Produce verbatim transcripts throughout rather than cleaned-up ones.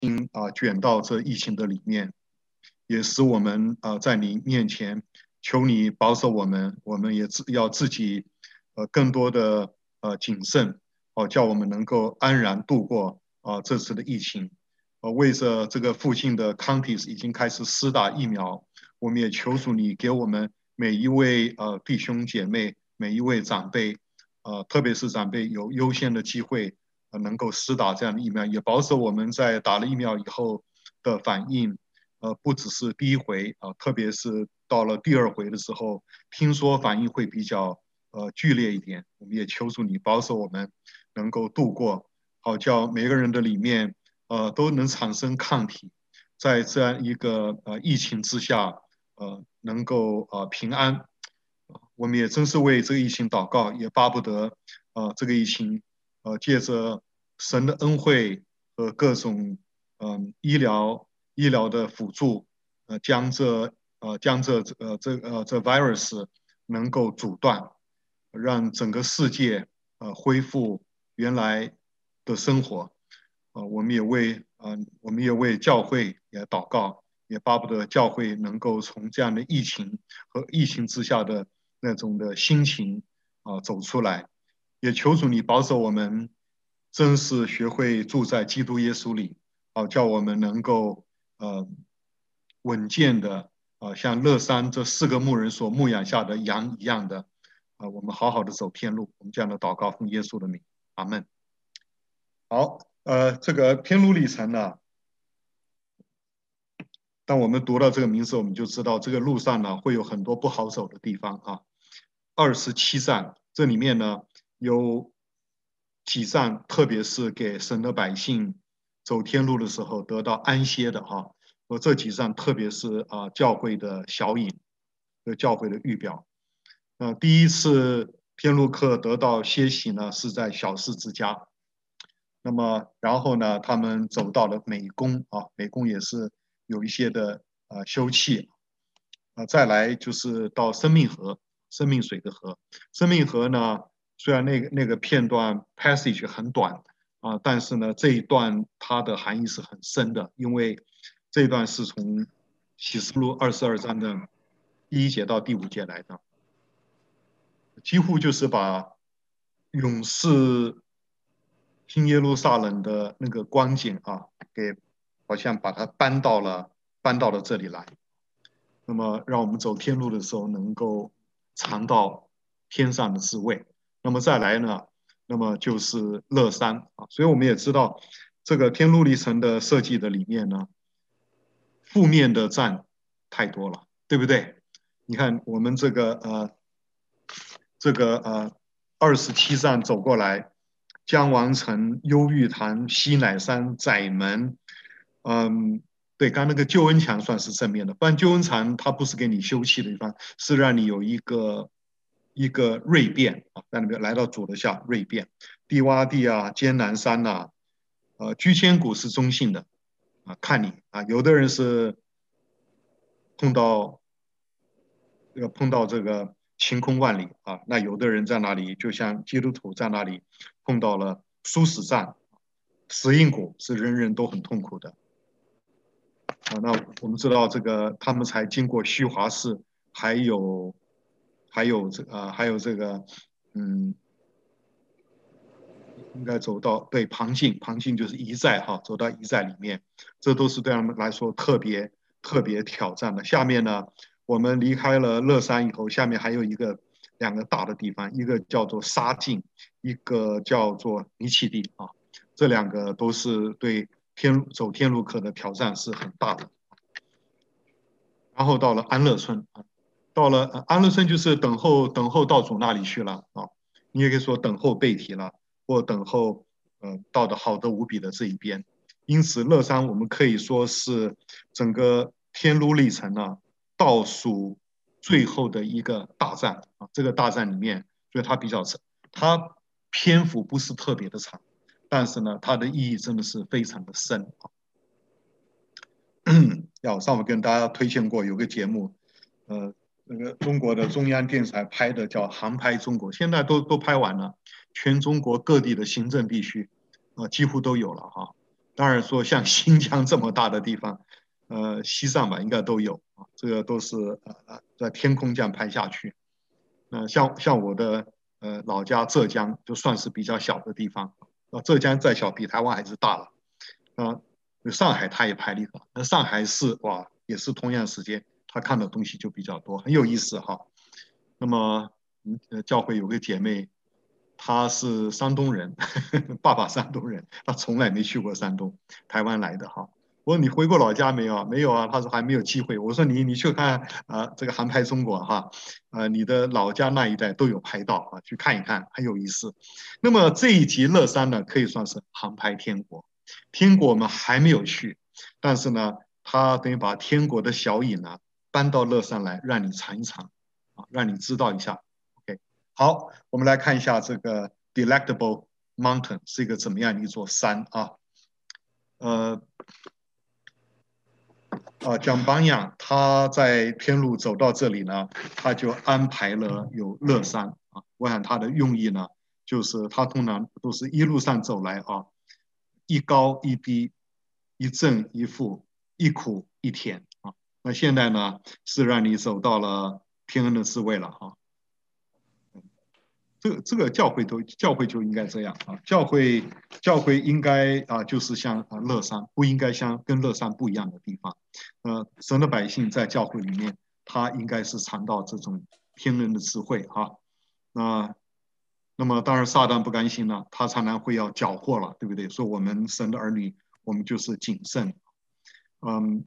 啊、呃、卷到这疫情的里面，也使我们啊、呃、在你面前求你保守我们，我们也自要自己呃更多的呃谨慎，哦、呃，叫我们能够安然度过啊、呃、这次的疫情。呃，为着这个附近的 counties 已经开始施打疫苗，我们也求主你给我们每一位呃弟兄姐妹、每一位长辈，呃，特别是长辈有优先的机会，呃，能够施打这样的疫苗，也保守我们在打了疫苗以后的反应，呃，不只是第一回啊、呃，特别是到了第二回的时候，听说反应会比较呃剧烈一点，我们也求主你保守我们能够度过，好叫每个人的里面。呃都能产生抗体，在这样一个呃疫情之下，呃能够呃平安。我们也真是为这个疫情祷告，也巴不得呃这个疫情呃借着神的恩惠和各种嗯、呃、医疗医疗的辅助，呃将这呃将这呃这呃这 virus 能够阻断，让整个世界呃恢复原来的生活。呃，我们也为呃，我们也为教会也祷告，也巴不得教会能够从这样的疫情和疫情之下的那种的心情啊、呃、走出来，也求主你保守我们，真是学会住在基督耶稣里，啊、呃，叫我们能够呃稳健的啊、呃，像乐山这四个牧人所牧养下的羊一样的啊、呃，我们好好的走天路。我们这样的祷告奉耶稣的名，阿门。好，呃，这个天路历程呢，当我们读到这个名字，我们就知道这个路上呢会有很多不好走的地方啊。二十七站，这里面呢有几站，特别是给神的百姓走天路的时候得到安歇的哈、啊。我这几站特别是啊教会的小引和教会的预表。呃，第一次天路客得到歇息呢，是在小事之家。那么，然后呢，他们走到了美宫啊，美宫也是有一些的呃休憩啊，再来就是到生命河，生命水的河。生命河呢，虽然那个那个片段 passage 很短啊，但是呢，这一段它的含义是很深的，因为这一段是从启示录二十二章的第一节到第五节来的，几乎就是把勇士新耶路撒冷的那个光景啊，给好像把它搬到了搬到了这里来。那么，让我们走天路的时候能够尝到天上的滋味。那么再来呢，那么就是乐山啊。所以我们也知道，这个天路历程的设计的里面呢，负面的站太多了，对不对？你看我们这个呃这个呃二十七站走过来，江王城、忧郁潭、西乃山、窄门，嗯，对，刚那个救恩墙算是正面的，不然救恩墙它不是给你休憩的地方，是让你有一个一个锐变啊，在那边来到主的下锐变，地洼地啊、艰南山呐、啊，呃，居千谷是中性的啊，看你啊，有的人是碰到这个碰到这个晴空万里啊，那有的人在那里，就像基督徒在那里碰到了殊死战，死因谷是人人都很痛苦的啊。那我们知道这个，他们才经过虚华寺，还有还有这啊、呃，还有这个嗯，应该走到对旁境，旁境就是一寨哈，走到一寨里面，这都是对他们来说特别特别挑战的。下面呢，我们离开了乐山以后，下面还有一个两个大的地方，一个叫做沙境，一个叫做尼奇地啊，这两个都是对天走天路客的挑战是很大的。然后到了安乐村啊，到了安乐村就是等候等候到主那里去了啊，你也可以说等候被提了，或等候呃到的好的无比的这一边。因此，乐山我们可以说是整个天路历程呢倒数最后的一个大战啊。这个大战里面，所以它比较长，它篇幅不是特别的长，但是呢，它的意义真的是非常的深啊。要上午跟大家推荐过有个节目，呃，那个中国的中央电视台拍的叫《航拍中国》，现在都都拍完了，全中国各地的行政地区，呃，几乎都有了哈。 当然说像新疆这么大的地方，呃，西藏吧应该都有啊，这个都是呃在天空这样拍下去。那、呃、像像我的呃老家浙江就算是比较小的地方，啊，浙江再小比台湾还是大了啊。上海它也拍了一个，那上海市哇也是同样时间，他看的东西就比较多，很有意思哈。那么，呃，教会有个姐妹，她是山东人，爸爸山东人，她从来没去过山东，台湾来的哈。我说你回过老家没有啊？没有啊。她说还没有机会。我说你你去看啊、呃，这个航拍中国哈，呃，你的老家那一带都有拍到啊，去看一看，很有意思。那么这一集乐山呢，可以算是航拍天国。天国我们还没有去，但是呢，他等于把天国的小影呢搬到乐山来，让你尝一尝。啊，让你知道一下。OK，好，我们来看一下这个 Delectable Mountain 是一个怎么样的一座山啊？呃，啊，讲榜样，他在天路走到这里呢，他就安排了有乐山啊。我想他的用意呢，就是他通常都是一路上走来啊，一高一低，一正一负，一苦一甜啊。那现在呢，是让你走到了天恩的滋味了哈。这个这个教会都教会就应该这样啊，教会教会应该啊就是像啊乐山，不应该像跟乐山不一样的地方。呃，神的百姓在教会里面，他应该是尝到这种天人的智慧哈。那那么当然撒旦不甘心了，他常常会要缴获了，对不对？说我们神的儿女，我们就是谨慎。嗯，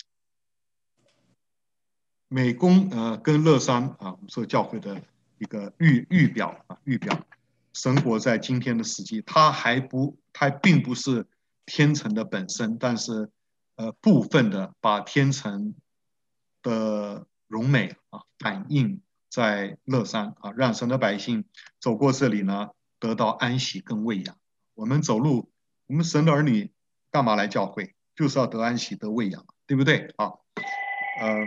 美工呃跟乐山啊，我们说教会的一个预预表啊预表，神国在今天的时期，它还不它并不是天成的本身，但是呃部分的把天成的荣美啊反映在乐山啊，让神的百姓走过这里呢，得到安息跟喂养。我们走路，我们神的儿女干嘛来教会？就是要得安息、得喂养，对不对啊？呃。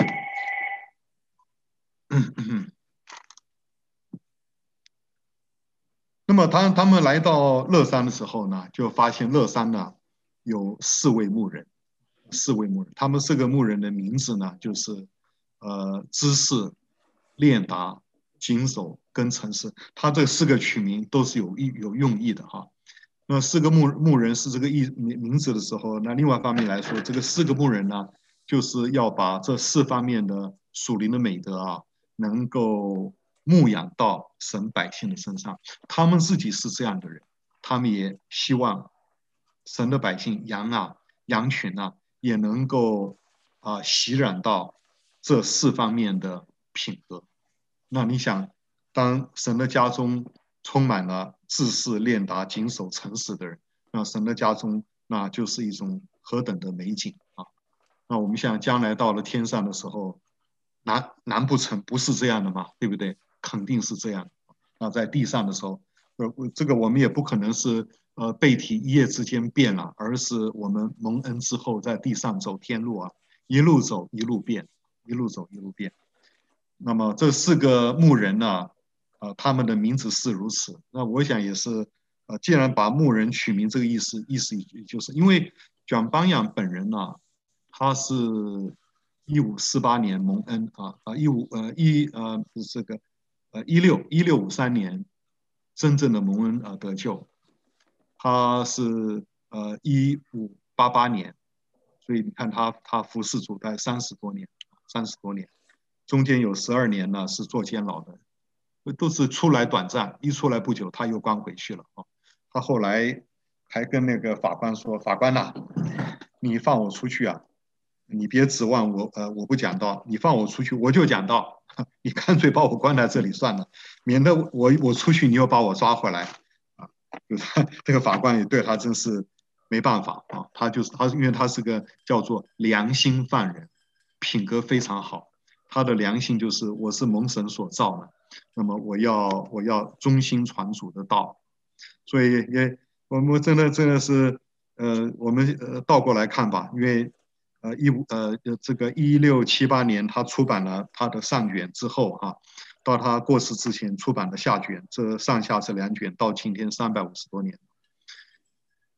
那么当他们来到乐山的时候呢，就发现乐山呢有四位牧人，四位牧人，他们四个牧人的名字呢就是呃知识、练达、谨守跟诚实，他这四个取名都是有意有用意的哈。那四个牧牧人是这个意名名字的时候，那另外一方面来说，这个四个牧人呢，就是要把这四方面的属灵的美德啊，能够牧养到神百姓的身上。他们自己是这样的人，他们也希望神的百姓羊啊、羊群啊，也能够啊、呃、习染到这四方面的品格。那你想，当神的家中充满了自私、练达、谨守、诚实的人，那神的家中那就是一种何等的美景啊！那我们想，将来到了天上的时候，难难不成不是这样的吗？对不对？肯定是这样。那在地上的时候，呃，这个我们也不可能是呃背体一夜之间变了，而是我们蒙恩之后在地上走天路啊，一路走一路变，一路走一路变。那么这四个牧人呢，呃，他们的名字是如此。那我想也是，呃，既然把牧人取名这个意思，意思就是因为卷邦扬本人呢，他是一五四八年蒙恩啊啊一五呃一呃这个呃一六一六五三年真正的蒙恩啊得救，他是呃一五八八年，所以你看他他服侍主在三十多年，三十多年。中间有十二年呢是坐监牢的，都是出来短暂，一出来不久他又关回去了啊。他后来还跟那个法官说：“法官呐、啊，你放我出去啊，你别指望我，呃，我不讲道，你放我出去我就讲道，你干脆把我关在这里算了，免得我我出去你又把我抓回来啊。”就他这个法官也对他真是没办法啊，他就是他，因为他是个叫做良心犯人，品格非常好。他的良心就是我是蒙神所造的，那么我要我要忠心传主的道，所以也我们真的真的是呃我们呃倒过来看吧，因为呃一五呃这个一六七八年他出版了他的上卷之后哈、啊，到他过世之前出版的下卷，这上下这两卷到今天三百五十多年。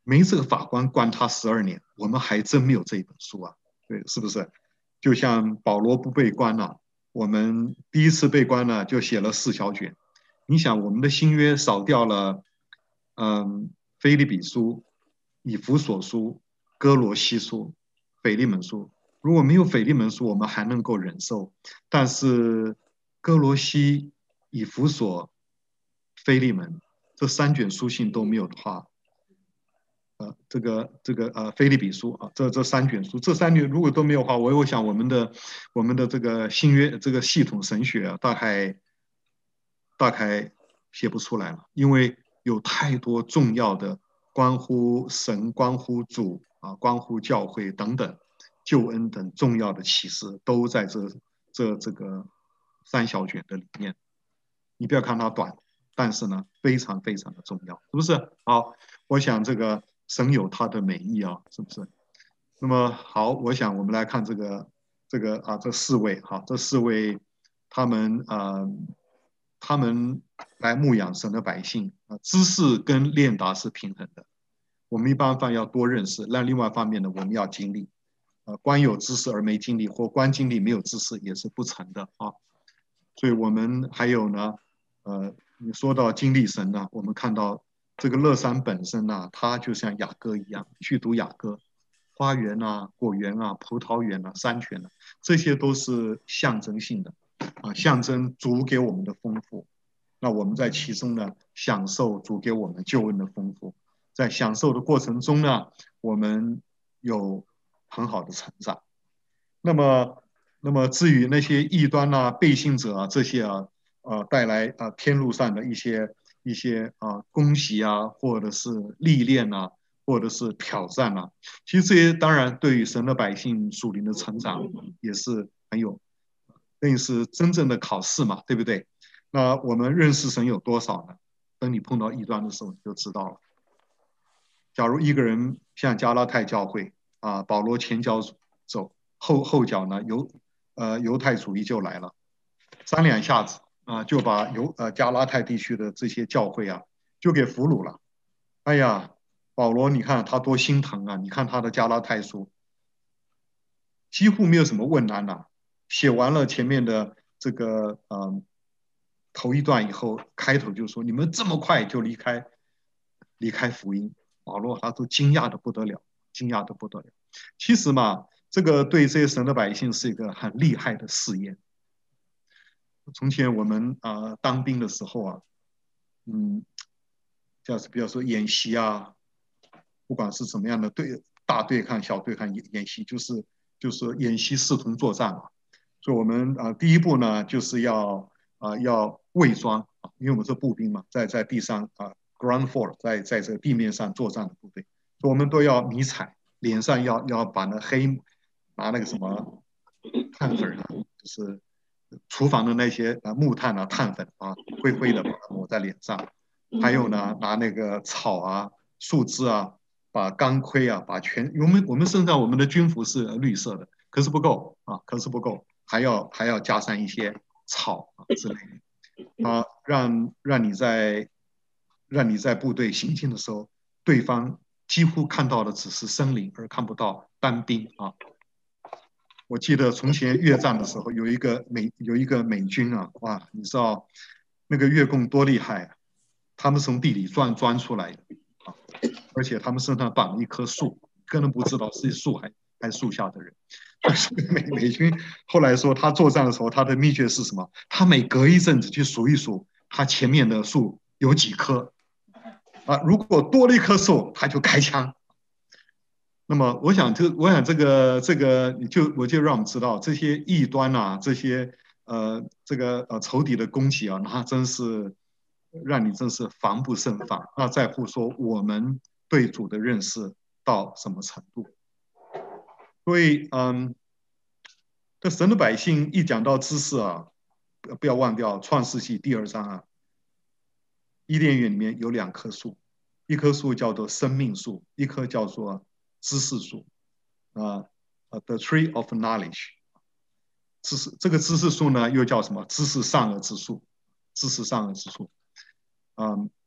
没这个法官关他十二年，我们还真没有这一本书啊，对，是不是？就像保罗不被关了，我们第一次被关了就写了四小卷。你想，我们的新约少掉了，嗯，腓立比书、以弗所书、哥罗西书、腓利门书。如果没有腓利门书，我们还能够忍受，但是哥罗西、以弗所、腓利门这三卷书信都没有的话，呃，这个这个呃，菲利比书啊，这这三卷书，这三卷如果都没有的话，我我想我们的我们的这个新约这个系统神学啊，大概大概写不出来了，因为有太多重要的关乎神、关乎主啊、关乎教会等等救恩等重要的启示，都在这这这个三小卷的里面。你不要看它短，但是呢，非常非常的重要，是不是？好，我想这个神有他的美意啊，是不是？那么好，我想我们来看这个这个啊，这四位哈，这四位他们啊、呃，他们来牧养神的百姓啊，知识跟练达是平衡的。我们一般方要多认识，那另外一方面呢，我们要经历。呃，光有知识而没经历，或光经历没有知识也是不成的啊。所以我们还有呢，呃，你说到经历神呢，我们看到这个乐山本身呢，它就像雅歌一样，去读雅歌，花园啊、果园啊、葡萄园啊、山泉啊，这些都是象征性的啊，象征主给我们的丰富。那我们在其中呢，享受主给我们救恩的丰富，在享受的过程中呢，我们有很好的成长。那么，那么至于那些异端啊、背信者啊这些啊，呃，带来啊天路上的一些一些啊攻击啊，或者是历练啊，或者是挑战啊，其实这些当然对于神的百姓属灵的成长也是很有，等于是真正的考试嘛，对不对？那我们认识神有多少呢？等你碰到异端的时候，你就知道了。假如一个人像加拉太教会啊，保罗前脚走，后后脚呢犹呃犹太主义就来了，三两下子啊就把犹呃加拉太地区的这些教会啊就给俘虏了。哎呀，保罗你看他多心疼啊！你看他的加拉太书几乎没有什么问安呐、写完了前面的这个呃头一段以后，开头就说你们这么快就离开离开福音，保罗他都惊讶的不得了，惊讶的不得了。其实嘛，这个对这些神的百姓是一个很厉害的试验。从前我们啊、呃当兵的时候啊，嗯，就是比如说演习啊，不管是怎么样的对大对抗、小对抗演演习，就是就是演习视同作战嘛。所以我们啊、呃第一步呢，就是要啊、呃要伪装啊，因为我们是步兵嘛，在在地上啊、呃、ground for 在在这个地面上作战的部队，所以我们都要迷彩，脸上要要把那黑拿那个什么碳粉啊，就是厨房的那些啊木炭啊、碳粉啊，灰灰的把它抹在脸上。还有呢，拿那个草啊、树枝啊，把钢盔啊，把全我们我们身上我们的军服是绿色的，可是不够啊，可是不够，还要还要加上一些草啊之类的啊，让让你在让你在部队行进的时候，对方几乎看到的只是生灵，而看不到单兵啊。我记得从前越战的时候，有一个美有一个美军啊，哇，你知道那个越共多厉害啊！他们从地里钻钻出来的啊，而且他们身上绑了一棵树，根本不知道是树还还是树下的人。所以美美军后来说，他作战的时候，他的秘诀是什么？他每隔一阵子去数一数他前面的树有几棵啊，如果多了一棵树，他就开枪。那么，我想这，我想这个，这个，你就我就让我们知道，这些异端啊，这些呃，这个呃仇敌的攻击啊，那真是让你真是防不胜防。那在乎说我们对主的认识到什么程度？所以，嗯，这神的百姓一讲到知识啊，不要忘掉创世纪第二章啊，伊甸园里面有两棵树，一棵树叫做生命树，一棵叫做知识树。啊呃，the tree of knowledge，知识这个知识树呢，又叫什么？知识善恶之树，知识善恶之树。嗯，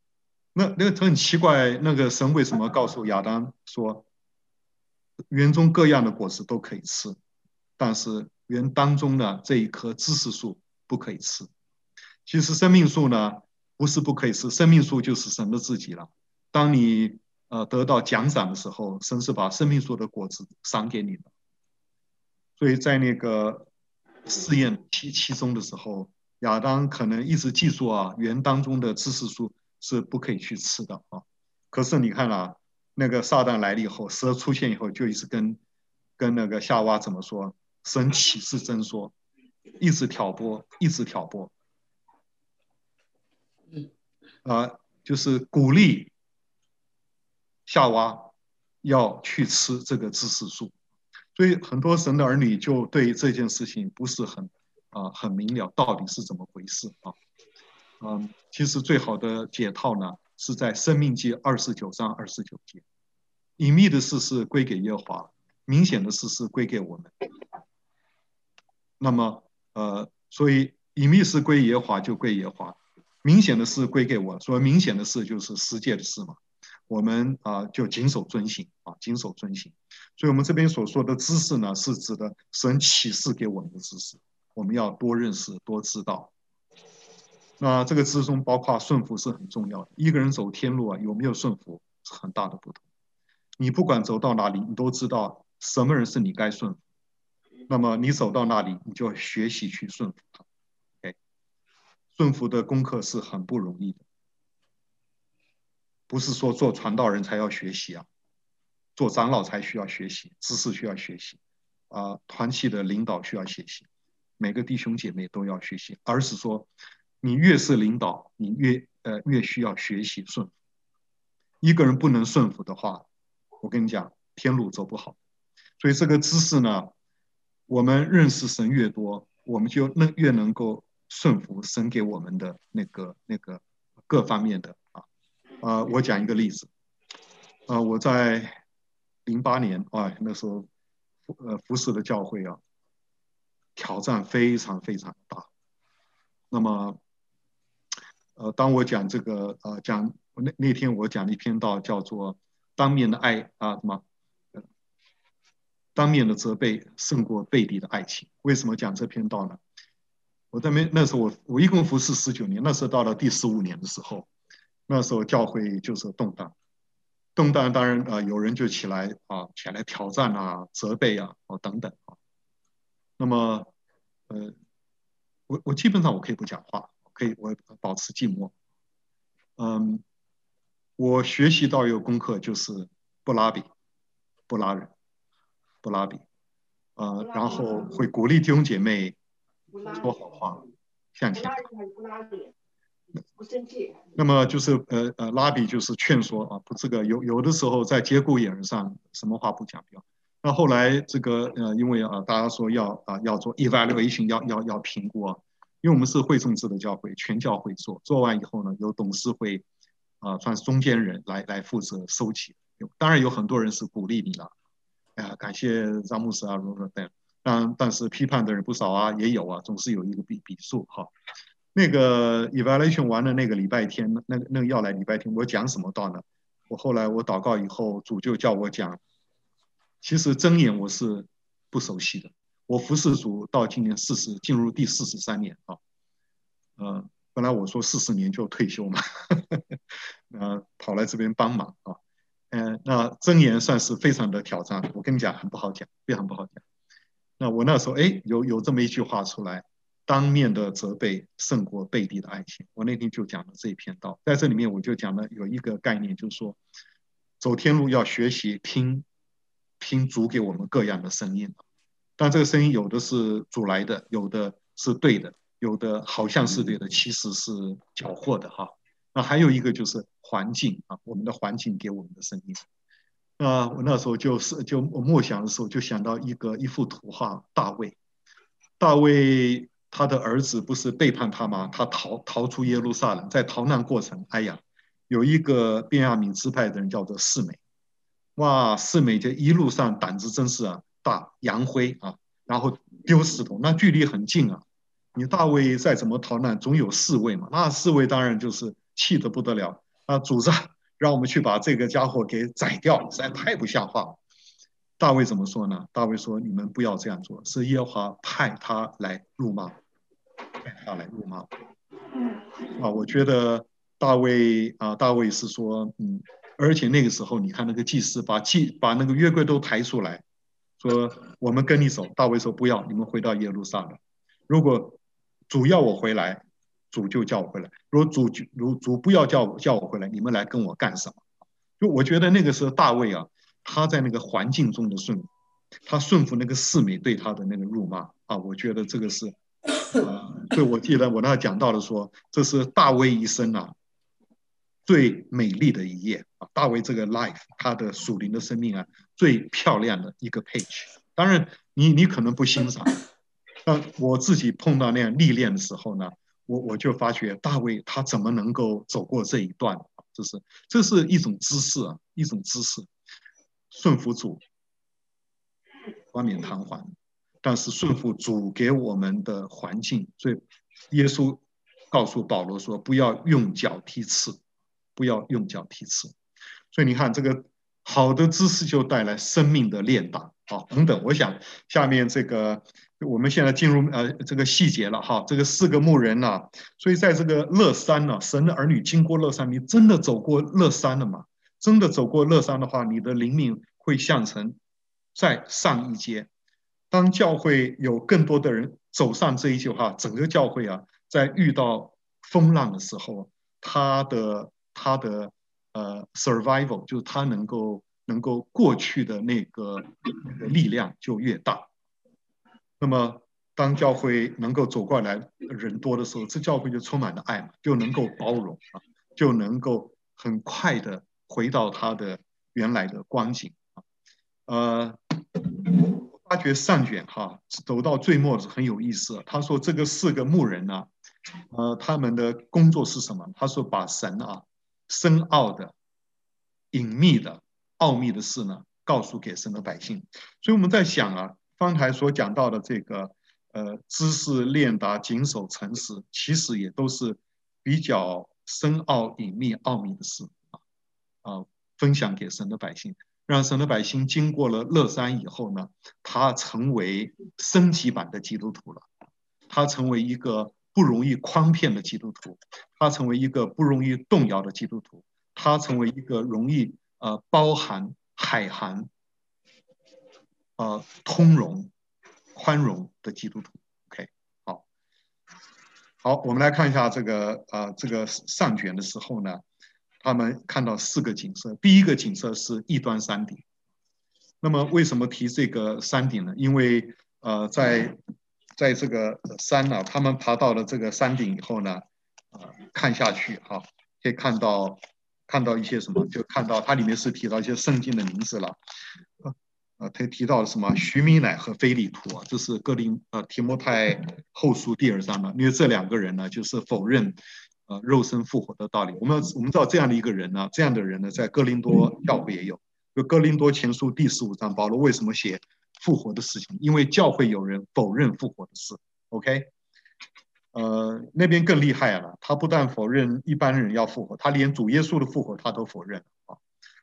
那那个很奇怪，那个神为什么告诉亚当说，园中各样的果子都可以吃，但是园当中的这一棵知识树不可以吃。其实生命树呢，不是不可以吃，生命树就是神的自己了。当你呃得到奖赏的时候，神是把生命树的果子赏给你的。所以在那个试验期期中的时候，亚当可能一直记住啊，园当中的知识树是不可以去吃的啊。可是你看啊，那个撒旦来了以后，蛇出现以后，就一直跟跟那个夏娃怎么说？神启示真说，一直挑拨，一直挑拨。啊、呃，就是鼓励夏娃要去吃这个知识树，所以很多神的儿女就对这件事情不是很啊、呃、很明了，到底是怎么回事啊？嗯，其实最好的解套呢是在《申命记》二十九章二十九节，隐秘的事是归给耶和华，明显的事是归给我们。那么呃，所以隐秘事归耶和华就归耶和华，明显的事归给我，所以明显的事就是世界的事嘛。我们啊、呃、就谨守遵行啊，谨守遵行。所以我们这边所说的知识呢，是指的神启示给我们的知识，我们要多认识、多知道。那这个之中包括顺服是很重要的。一个人走天路啊，有没有顺服是很大的不同。你不管走到哪里，你都知道什么人是你该顺服。那么你走到那里，你就要学习去顺服他。OK，顺服的功课是很不容易的，不是说做传道人才要学习啊，做长老才需要学习，知识需要学习，啊、呃，团契的领导需要学习，每个弟兄姐妹都要学习，而是说，你越是领导，你越呃越需要学习顺服。一个人不能顺服的话，我跟你讲，天路走不好。所以这个知识呢，我们认识神越多，我们就能越能够顺服神给我们的那个那个各方面的啊。呃，我讲一个例子，呃，我在零八年啊，那时候呃服侍的教会啊，挑战非常非常大。那么呃，当我讲这个呃讲那那天我讲了一篇道，叫做当面的爱啊什么，当面的责备胜过背地的爱情。为什么讲这篇道呢？我在那那时候我我一共服侍十九年，那时候到了第十五年的时候，那时候教会就是动荡，动荡当然啊、呃、有人就起来啊起来挑战啊责备啊哦等等啊。那么呃我我基本上我可以不讲话，可以我保持静默。嗯，我学习到一个功课就是不拉比，不拉人，不拉比，呃，然后会鼓励弟兄姐妹说好话，向前看。那么就是呃呃，拉比就是劝说啊，不，这个有有的时候在节骨眼上，什么话不讲不要。那后来这个呃，因为啊，大家说要啊要做 evaluation，要要要评估啊，因为我们是会众制的教会，全教会做，做完以后呢，由董事会啊，算是中间人来来负责收集。当然有很多人是鼓励你了，哎呀，感谢张牧师啊，如何等。但但是批判的人不少啊，也有啊，总是有一个比比数哈。那个 evaluation 完了那个礼拜天，那个那个要来礼拜天，我讲什么道呢？我后来我祷告以后，主就叫我讲，其实真言我是不熟悉的，我服侍主到今年四十，进入第四十三年啊，呃，本来我说四十年就退休嘛，呃，跑来这边帮忙啊，嗯、呃，那真言算是非常的挑战，我跟你讲很不好讲，非常不好讲。那我那时候哎，有有这么一句话出来，当面的责备胜过背地的爱情。我那天就讲了这一篇道，在这里面我就讲了有一个概念，就是说，走天路要学习听听主给我们各样的声音，但这个声音有的是主来的，有的是对的，有的好像是对的，其实是缴获的哈。那还有一个就是环境啊，我们的环境给我们的声音。那我那时候就是就我默想的时候，就想到一个一幅图画，大卫。大卫他的儿子不是背叛他吗？他逃逃出耶路撒冷，在逃难过程，哎呀，有一个便雅悯支派的人叫做示每，哇，示每这一路上胆子真是啊大，扬灰啊，然后丢石头，那距离很近啊。你大卫再怎么逃难，总有侍卫嘛，那侍卫当然就是气得不得了。 啊，主子让我们去把这个家伙给宰掉，实在太不像话了。大卫怎么说呢？大卫说：“你们不要这样做，是耶和华派他来辱骂，派他来辱骂。”啊，我觉得大卫啊，大卫是说，嗯，而且那个时候你看那个祭司把祭把那个约柜都抬出来，说我们跟你走。大卫说不要，你们回到耶路撒冷。如果主要我回来，主就叫我回来；如果主如主不要叫我叫我回来，你们来跟我干什么？就我觉得那个时候大卫啊，他在那个环境中的顺服，他顺服那个四美对他的那个辱骂啊，我觉得这个是，呃，对我记得我那讲到的说，这是大卫一生啊最美丽的一页啊，大卫这个 life 他的属灵的生命啊最漂亮的一个 page。当然你你可能不欣赏，但我自己碰到那样历练的时候呢，我我就发觉大卫他怎么能够走过这一段？这是这是一种知识啊，一种知识，顺服主，冠冕堂皇，但是顺服主给我们的环境，所以耶稣告诉保罗说：“不要用脚踢刺，不要用脚踢刺。”所以你看，这个好的知识就带来生命的练达啊，等等。我想下面这个我们现在进入呃这个细节了哈，这个四个牧人呢、啊，所以在这个乐山呢、啊，神的儿女经过乐山，你真的走过乐山了吗？真的走过乐山的话，你的灵命会向成再上一阶。当教会有更多的人走上这一句话，整个教会啊，在遇到风浪的时候，他的他的呃 survival 就是他能够能够过去的那个那个力量就越大。那么当教会能够走过来人多的时候，这教会就充满了爱嘛，就能够包容啊，就能够很快的回到他的原来的光景啊。呃，发觉上卷哈走到最末是很有意思。他说这个四个牧人呢、啊，呃，他们的工作是什么？他说把神啊深奥的、隐秘的、奥秘的事呢告诉给神的百姓。所以我们在想啊，方才所讲到的这个呃知识练达、谨守诚实，其实也都是比较深奥、隐秘、奥秘的事啊啊，分享给神的百姓。让神的百姓经过了乐山以后呢，他成为升级版的基督徒了。他成为一个不容易诓骗的基督徒，他成为一个不容易动摇的基督徒，他成为一个容易呃包含海涵、呃通融、宽容的基督徒。OK， 好，好，我们来看一下这个呃这个上卷的时候呢，他们看到四个景色。第一个景色是异端山顶。那么为什么提这个山顶呢？因为呃，在在这个山呢、啊，他们爬到了这个山顶以后呢，呃，看下去哈、啊，可以看到看到一些什么，就看到它里面是提到一些圣经的名字了。呃，他提到了什么徐米乃和菲利图啊，这是哥林呃提摩太后书第二章的，因为这两个人呢，就是否认呃肉身复活的道理。我们我们知道这样的一个人呢，这样的人呢，在哥林多教会也有。就哥林多前书第十五章，保罗为什么写复活的事情？因为教会有人否认复活的事。OK， 呃，那边更厉害了，他不但否认一般人要复活，他连主耶稣的复活他都否认啊。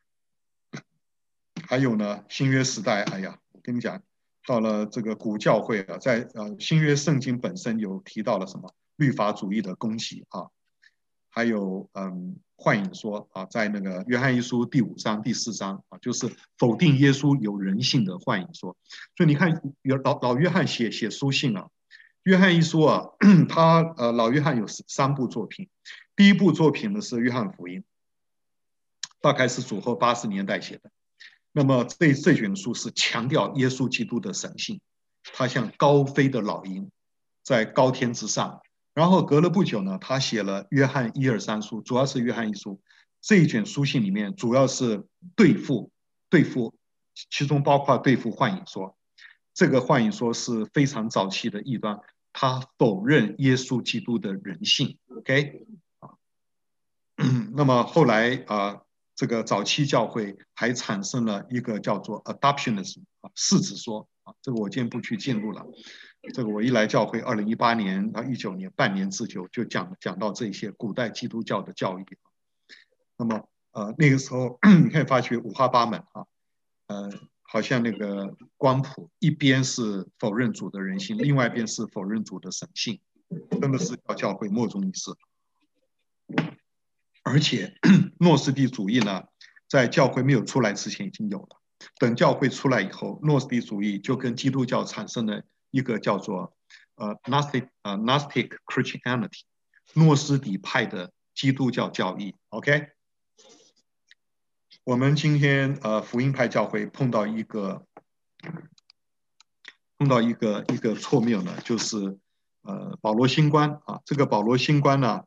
还有呢，新约时代，哎呀，我跟你讲，到了这个古教会啊，在呃新约圣经本身有提到了什么律法主义的攻击啊，还有嗯幻影说啊，在那个约翰一书第五章第四章啊，就是否定耶稣有人性的幻影说。所以你看，老老约翰写写书信啊，约翰一书啊，他呃老约翰有三部作品，第一部作品呢是约翰福音，大概是主后八十年代写的。那么这这卷书是强调耶稣基督的神性，他像高飞的老鹰，在高天之上。然后隔了不久呢，他写了约翰一二三书，主要是约翰一书。这一卷书信里面主要是对付对付，其中包括对付幻影说。这个幻影说是非常早期的异端，他否认耶稣基督的人性。OK， 啊，那么后来啊。这个早期教会还产生了一个叫做 adoptionism 啊，世子说啊，这个我今天不去进入了。这个我一来教会，二零一八年到一九年半年之久，就讲讲到这些古代基督教的教义。 那么呃那个时候你可以发觉五花八门啊，呃，好像那个光谱一边是否认主的人性，另外一边是否认主的神性，真的是叫教会莫衷一是。而且诺斯底主义呢，在教会没有出来之前已经有了，等教会出来以后，诺斯底主义就跟基督教产生了一个叫做呃 Gnostic 呃 Gnostic Christianity 诺斯底派的基督教教义。OK， 我们今天呃福音派教会碰到一个碰到一个一个错谬呢，就是呃保罗新观啊，这个保罗新观呢。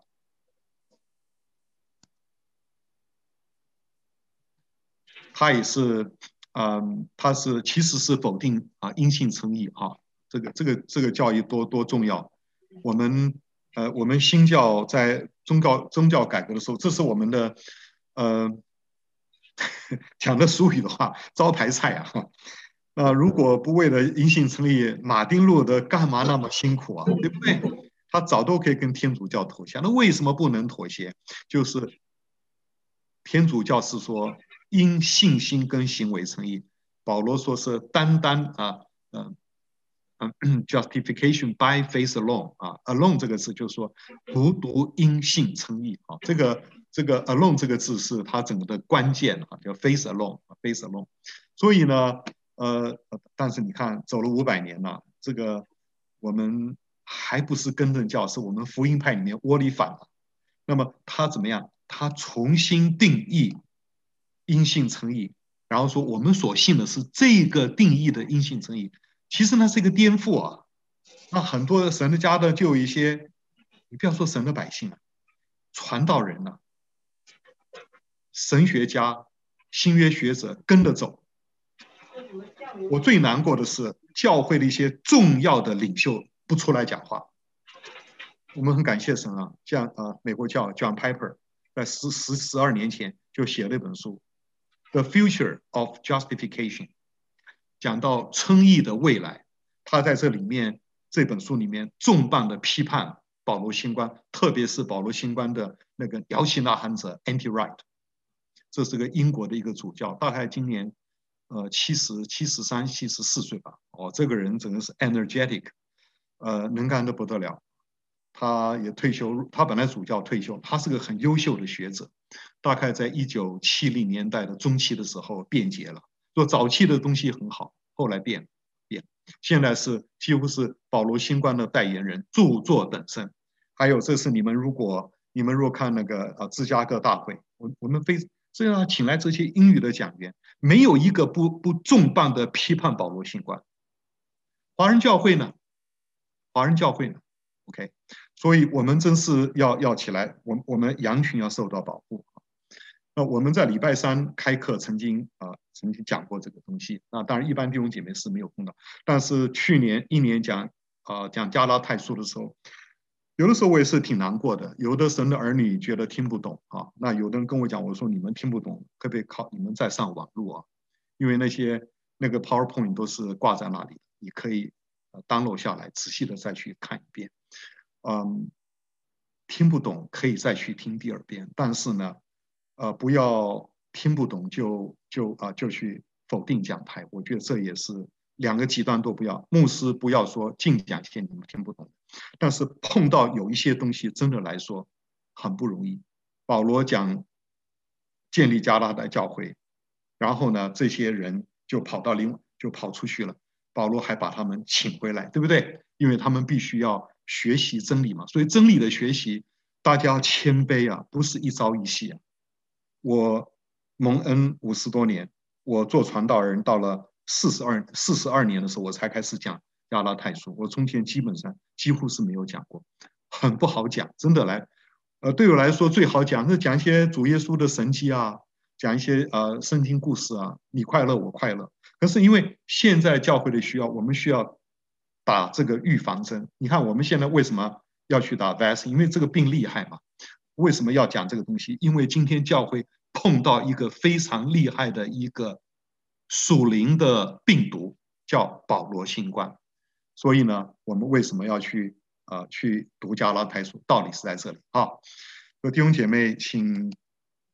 他也是，嗯，他是其实是否定啊因信称义啊，这个这个这个教义多多重要。我们呃，我们新教在宗教宗教改革的时候，这是我们的呃讲的俗语的话，招牌菜啊。那、呃、如果不为了因信称义，马丁路德干嘛那么辛苦啊？对不对？他早都可以跟天主教妥协，那为什么不能妥协？就是天主教是说因信心跟行为称义，保罗说是单单啊，嗯、呃、嗯 ，justification by faith alone 啊，alone 这个字就是说独独因信称义啊，这个这个 alone 这个字是它整个的关键啊，叫 faith alone，faith alone。所以呢，呃，但是你看走了五百年了，这个我们还不是更正教，是我们福音派里面窝里反了。那么他怎么样？他重新定义因信称义，然后说我们所信的是这个定义的因信称义，其实那是一个颠覆啊。那很多神的家的就有一些，你不要说神的百姓啊，传道人啊，神学家、新约学者跟着走。我最难过的是教会的一些重要的领袖不出来讲话。我们很感谢神啊，像呃美国教 John Piper 在十十十二年前就写了一本书《The Future of Justification》，讲到称义的未来。他在这里面这本书里面重磅的批判保罗新观，特别是保罗新观的那个摇旗呐喊者 Anti Wright， 这是个英国的一个主教，大概今年呃七十七十三七十四岁吧。哦，这个人真的是 energetic， 呃，能干的不得了。他也退休，他本来主教退休，他是个很优秀的学者，大概在一九七零年代的中期的时候变节了。说早期的东西很好，后来变变，现在是几乎是保罗新观的代言人，著作等身。还有，这是你们如果你们若看那个呃芝加哥大会，我我们非这样请来这些英语的讲员，没有一个不不重磅的批判保罗新观。华人教会呢？华人教会呢 ？OK， 所以我们真是要要起来，我我们羊群要受到保护。那我们在礼拜三开课曾经啊、呃、曾经讲过这个东西。那当然一般弟兄姐妹是没有碰到，但是去年一年讲啊、呃、讲加拉太书的时候，有的时候我也是挺难过的。有的神的儿女觉得听不懂啊，那有的人跟我讲，我说你们听不懂，可不可以靠你们再上网络啊？因为那些那个 PowerPoint 都是挂在那里，你可以 download 下来，仔细的再去看一遍。嗯，听不懂可以再去听第二遍，但是呢，呃，不要听不懂就就啊、呃、就去否定讲台，我觉得这也是两个极端都不要。牧师不要说净讲些你们听不懂，但是碰到有一些东西真的来说很不容易。保罗讲建立加拉太教会，然后呢，这些人就跑到另就跑出去了。保罗还把他们请回来，对不对？因为他们必须要学习真理嘛，所以真理的学习，大家要谦卑啊，不是一朝一夕啊。我蒙恩五十多年，我做传道人到了四十二四十二年的时候，我才开始讲加拉太书。我从前基本上几乎是没有讲过，很不好讲，真的来，呃，对我来说最好讲是讲一些主耶稣的神迹啊，讲一些呃圣经故事啊，你快乐我快乐。可是因为现在教会的需要，我们需要打这个预防针。你看我们现在为什么要去打 vaccine？ 因为这个病厉害嘛。为什么要讲这个东西？因为今天教会碰到一个非常厉害的一个属灵的病毒，叫保罗新冠。所以呢，我们为什么要去呃去读加拉太书？道理是在这里啊。弟兄姐妹，请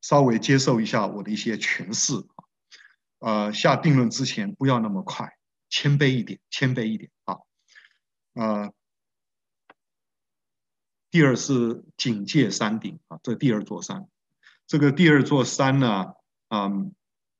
稍微接受一下我的一些诠释呃，下定论之前不要那么快，谦卑一点，谦卑一点啊。呃，第二是警戒山顶啊，这第二座山。这个第二座山呢，嗯，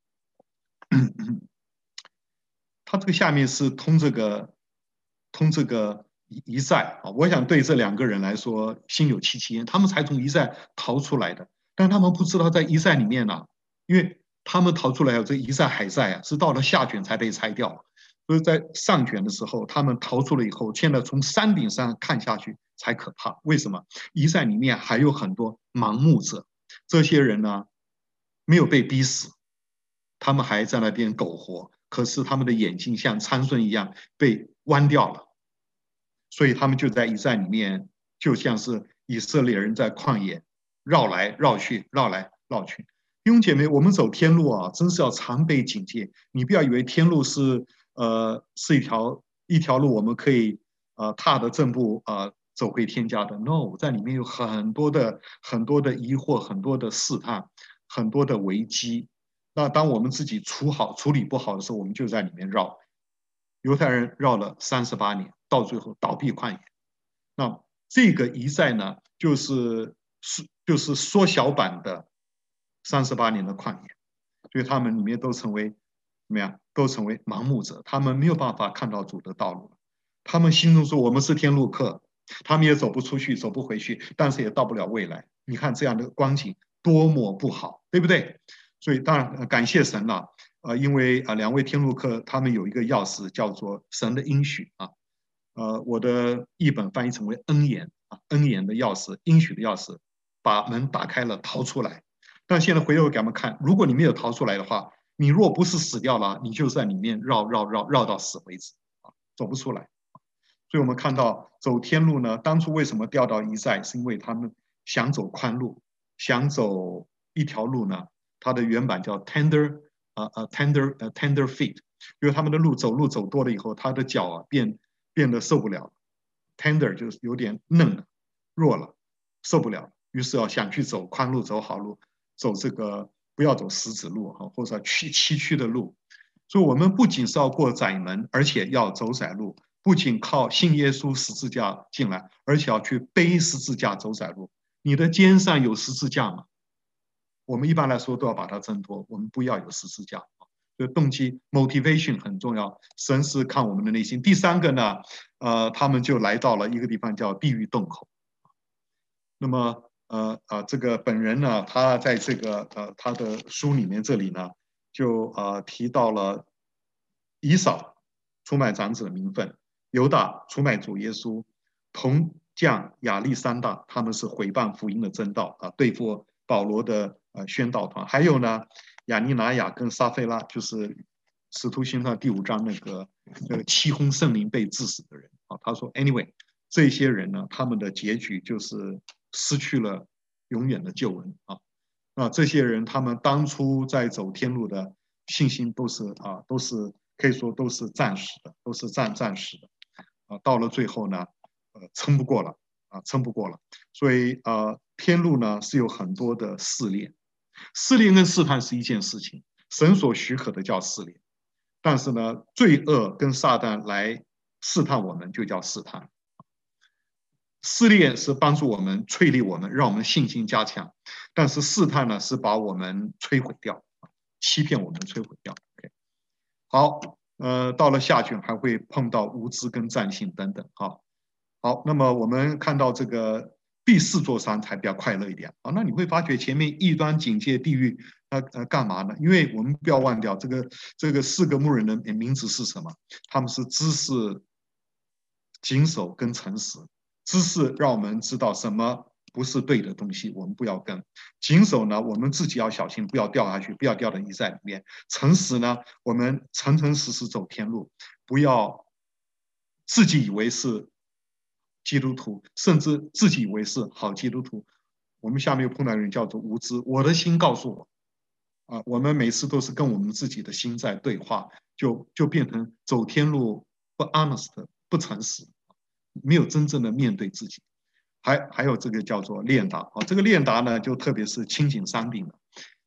它这个下面是通这个通这个一一塞啊。我想对这两个人来说心有戚戚焉，他们才从一塞逃出来的，但他们不知道在一塞里面呢、啊，因为他们逃出来后，这一塞还在啊，是到了下卷才被拆掉。所以在上卷的时候，他们逃出了以后，现在从山顶上看下去才可怕。为什么？一塞里面还有很多盲目者，这些人呢没有被逼死，他们还在那边苟活，可是他们的眼睛像参孙一样被弯掉了，所以他们就在一塞里面，就像是以色列人在旷野绕来绕去，绕来绕去。弟兄姐妹，我们走天路啊，真是要常被警戒。你不要以为天路是呃是一条一条路，我们可以呃踏的正步呃走回天家的。No，在里面有很多的很多的疑惑，很多的试探，很多的危机。那当我们自己处好处理不好的时候，我们就在里面绕。犹太人绕了三十八年，到最后倒闭旷野。那这个一再呢，就是就是缩小版的三十八年的旷野，所以他们里面都成为怎么样？都成为盲目者，他们没有办法看到主的道路。他们心中说我们是天路客，他们也走不出去，走不回去，但是也到不了未来。你看这样的光景多么不好，对不对？所以当然感谢神了，呃，因为啊、呃、两位天路客他们有一个钥匙叫做神的应许啊，呃，我的译本翻译成为恩言啊，恩言的钥匙，应许的钥匙，把门打开了，逃出来。但现在回头给他们看，如果你没有逃出来的话，你若不是死掉了，你就在里面绕绕绕绕到死为止啊，走不出来。所以我们看到走天路呢，当初为什么掉到一寨，是因为他们想走宽路，想走一条路呢？它的原版叫 tender 呃呃 tender 呃 tender feet，因为他们的路走路走多了以后，他的脚啊变变得受不了 ，tender 就是有点嫩了、弱了，受不了，于是要想去走宽路、走好路，走这个不要走石子路哈，或者崎崎岖的路。所以，我们不仅是要过窄门，而且要走窄路。不仅靠信耶稣十字架进来，而且要去背十字架走窄路。你的肩上有十字架吗？我们一般来说都要把它挣脱，我们不要有十字架。所以动机 motivation 很重要，神是看我们的内心。第三个呢，呃，他们就来到了一个地方叫地狱洞口。那么，呃呃，这个本人呢，他在这个呃他的书里面这里呢，就呃提到了以扫出卖长子的名分。犹大出卖主耶稣，铜匠亚历山大他们是毁谤福音的真道啊，对付保罗的呃宣道团。还有呢，亚尼拿雅跟撒菲拉，就是使徒行传第五章那个那个欺哄圣灵被致死的人啊。他说 ，anyway， 这些人呢，他们的结局就是失去了永远的救恩啊。那这些人他们当初在走天路的信心都是啊，都是可以说都是暂时的，都是暂暂时的。啊，到了最后呢，呃，撑不过了啊，撑不过了。所以呃，天路呢是有很多的试炼，试炼跟试探是一件事情，神所许可的叫试炼，但是呢，罪恶跟撒旦来试探我们就叫试探。试炼是帮助我们淬砺我们，让我们信心加强，但是试探呢是把我们摧毁掉，欺骗我们，摧毁掉。Okay. 好。呃，到了下卷还会碰到无知跟占性等等哈。好，那么我们看到这个第四座山才比较快乐一点啊。那你会发觉前面异端、警戒、地狱，呃呃，干嘛呢？因为我们不要忘掉这个这个四个牧人的名字是什么？他们是知识、谨守跟诚实。知识让我们知道什么不是对的东西，我们不要跟。谨守呢，我们自己要小心，不要掉下去，不要掉到一在里面。诚实呢，我们诚诚实实走天路，不要自己以为是基督徒，甚至自己以为是好基督徒。我们下面又碰到人叫做无知，我的心告诉我，啊，我们每次都是跟我们自己的心在对话，就就变成走天路不 honest， 不诚实，没有真正的面对自己。还还有这个叫做练达啊，这个练达呢，就特别是清井山顶的。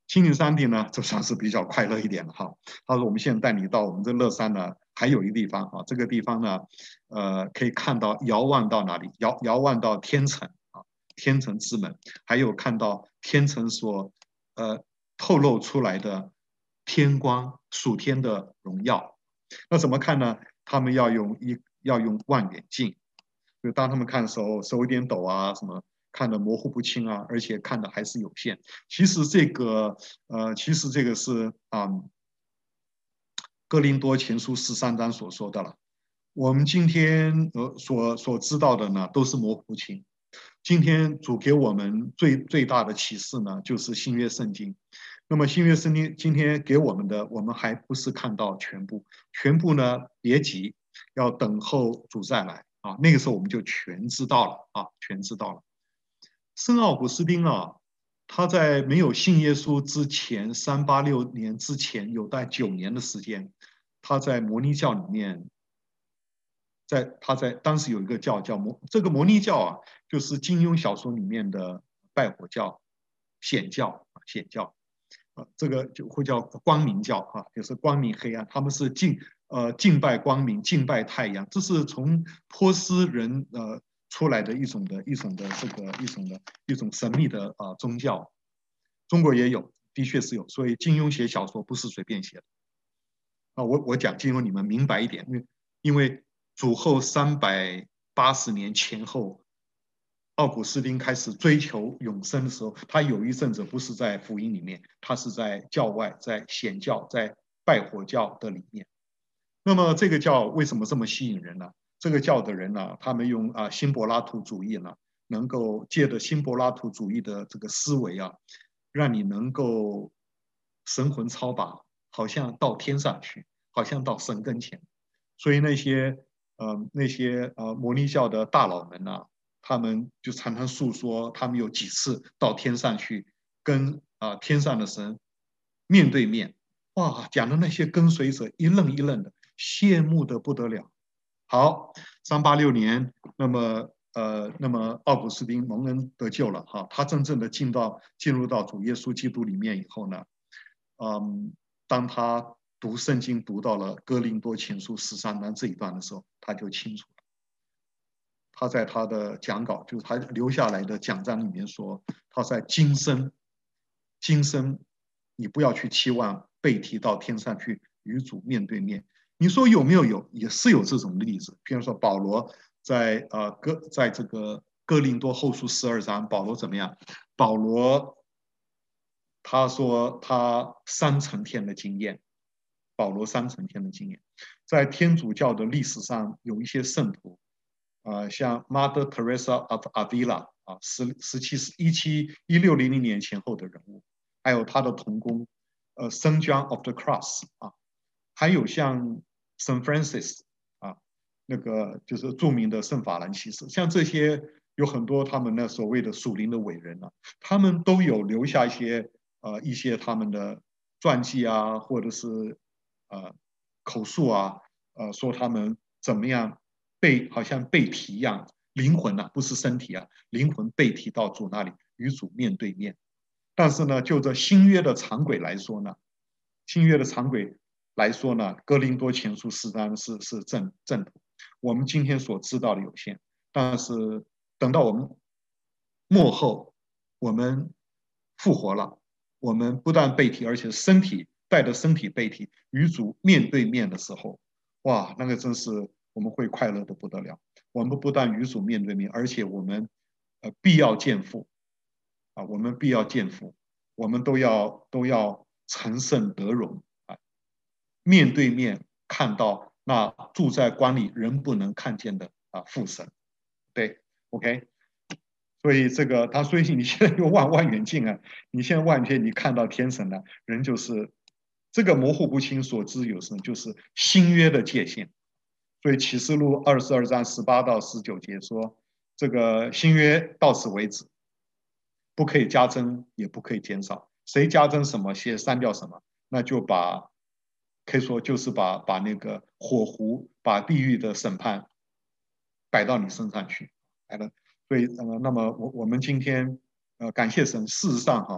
心灵山地呢，就算是比较快乐一点了哈。他说我们现在带你到我们这乐山呢，还有一个地方啊，这个地方呢，呃，可以看到遥望到哪里？遥遥望到天城啊，天城之门，还有看到天城所呃透露出来的天光，属天的荣耀。那怎么看呢？他们要用一要用望远镜，就当他们看的时候，手有点抖啊，什么看的模糊不清啊，而且看的还是有限。其实这个呃，其实这个是啊、嗯，哥林多前书十三章所说的了。我们今天呃所所知道的呢，都是模糊不清。今天主给我们最最大的启示呢，就是新约圣经。那么新约圣经今天给我们的，我们还不是看到全部，全部呢别急，要等候主再来啊，那个时候我们就全知道了啊，全知道了。圣奥古斯丁啊，他在没有信耶稣之前，三八六年之前有待九年的时间，他在摩尼教里面，在他在当时有一个教叫摩，这个摩尼教啊，就是金庸小说里面的拜火教、显教啊，显教啊，这个就会叫光明教啊，就是光明黑暗，他们是敬呃敬拜光明、敬拜太阳，这是从波斯人呃出来的一种的一种的这个一种的一种神秘的啊、呃、宗教，中国也有，的确是有，所以金庸写小说不是随便写的啊。我我讲金庸，你们明白一点，因为因为主后三百八十年前后，奥古斯丁开始追求永生的时候，他有一阵子不是在福音里面，他是在教外，在显教，在拜火教的里面。那么这个教为什么这么吸引人呢？这个教的人呢，他们用啊新柏拉图主义呢，能够借着新柏拉图主义的这个思维啊，让你能够神魂超拔，好像到天上去，好像到神跟前。所以那些呃那些呃摩尼教的大佬们啊，他们就常常诉说，他们有几次到天上去，跟啊、呃、天上的神面对面，哇，讲的那些跟随者一愣一愣的，羡慕的不得了。好，三八六年，那么呃，那么奥古斯丁蒙恩得救了哈，他真正的进到进入到主耶稣基督里面以后呢，嗯，当他读圣经读到了哥林多前书十三章这一段的时候，他就清楚了。他在他的讲稿，就是他留下来的讲章里面说，他在今生，今生你不要去期望被提到天上去与主面对面。你说有没有？有，也是有这种例子。譬如说保罗在呃哥在这个哥林多后书十二章，保罗怎么样？保罗他说他三层天的经验，保罗三层天的经验，在天主教的历史上有一些圣徒，啊、呃，像 Mother Teresa of Avila 啊，十十七一七一六零零年前后的人物，还有他的同工，呃，Saint John of the Cross 啊，还有像 Saint Francis 啊，那个就是著名的圣法兰西斯，像这些有很多他们的所谓的属灵的伟人啊，他们都有留下一些呃一些他们的传记啊，或者是呃口述啊，呃说他们怎么样被好像被提一样，灵魂啊不是身体啊，灵魂被提到主那里与主面对面。但是呢，就这新约的常轨来说呢，新约的常轨来说呢，哥林多前书四章是是正正途。我们今天所知道的有限，但是等到我们末后，我们复活了，我们不但被提，而且身体带着身体被提，与主面对面的时候，哇，那个真是我们会快乐的不得了。我们不但与主面对面，而且我们呃必要见父啊，我们必要见父，我们都要都要成圣得荣啊，面对面看到那住在光里人不能看见的啊父神。对，OK，所以这个他，所以你现在用望望远镜啊，你现在望远镜你看到天神了，人就是这个模糊不清所知有时就是新约的界限。所以启示录二十二章十八到十九节说，这个新约到此为止，不可以加增，也不可以减少。谁加增什么，先删掉什么，那就把可以说就是把把那个火湖，把地狱的审判摆到你身上去，来了。所以呃，那么我我们今天呃感谢神，事实上哈，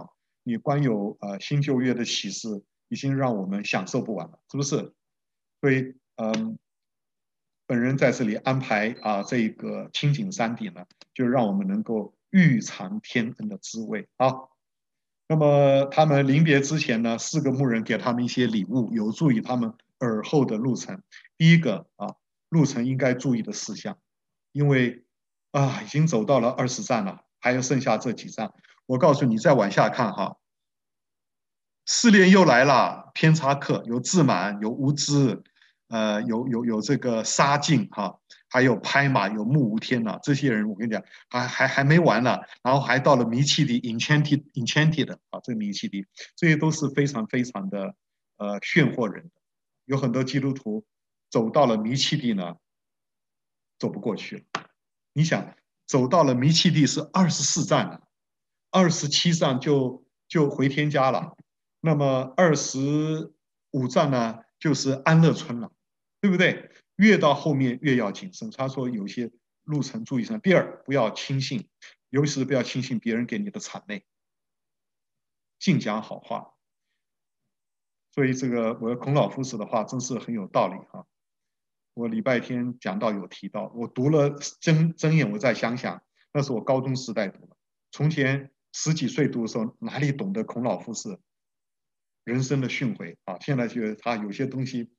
你光有呃新旧约的启示，已经让我们享受不完了，是不是？所以，嗯，本人在这里安排啊，这个清景山顶呢，就让我们能够欲尝天恩的滋味啊。那么他们临别之前呢，四个牧人给他们一些礼物，有助于他们尔后的路程。第一个啊，路程应该注意的事项，因为啊，已经走到了二十站了，还有剩下这几站。我告诉你，再往下看哈，试炼又来了，偏差课有自满，有无知，呃，有有有这个杀尽哈，还有拍马，有目无天呐。这些人我跟你讲，还还还没完呢，然后还到了迷气地 enchanted enchanted 啊，这个迷气地，这些都是非常非常的呃炫惑人的。有很多基督徒走到了迷气地呢，走不过去了。你想，走到了迷气地是二十四站了，二十七站就就回天家了。那么二十五站呢，就是安乐村了，对不对？越到后面越要谨慎。他说有些路程注意上。第二，不要轻信，尤其是不要轻信别人给你的谄媚，尽讲好话。所以这个我孔老夫子的话真是很有道理哈。我礼拜天讲到有提到，我读了真真言，我再想想，那是我高中时代读的。从前十几岁读的时候，哪里懂得孔老夫子人生的训诲啊？现在觉得他有些东西，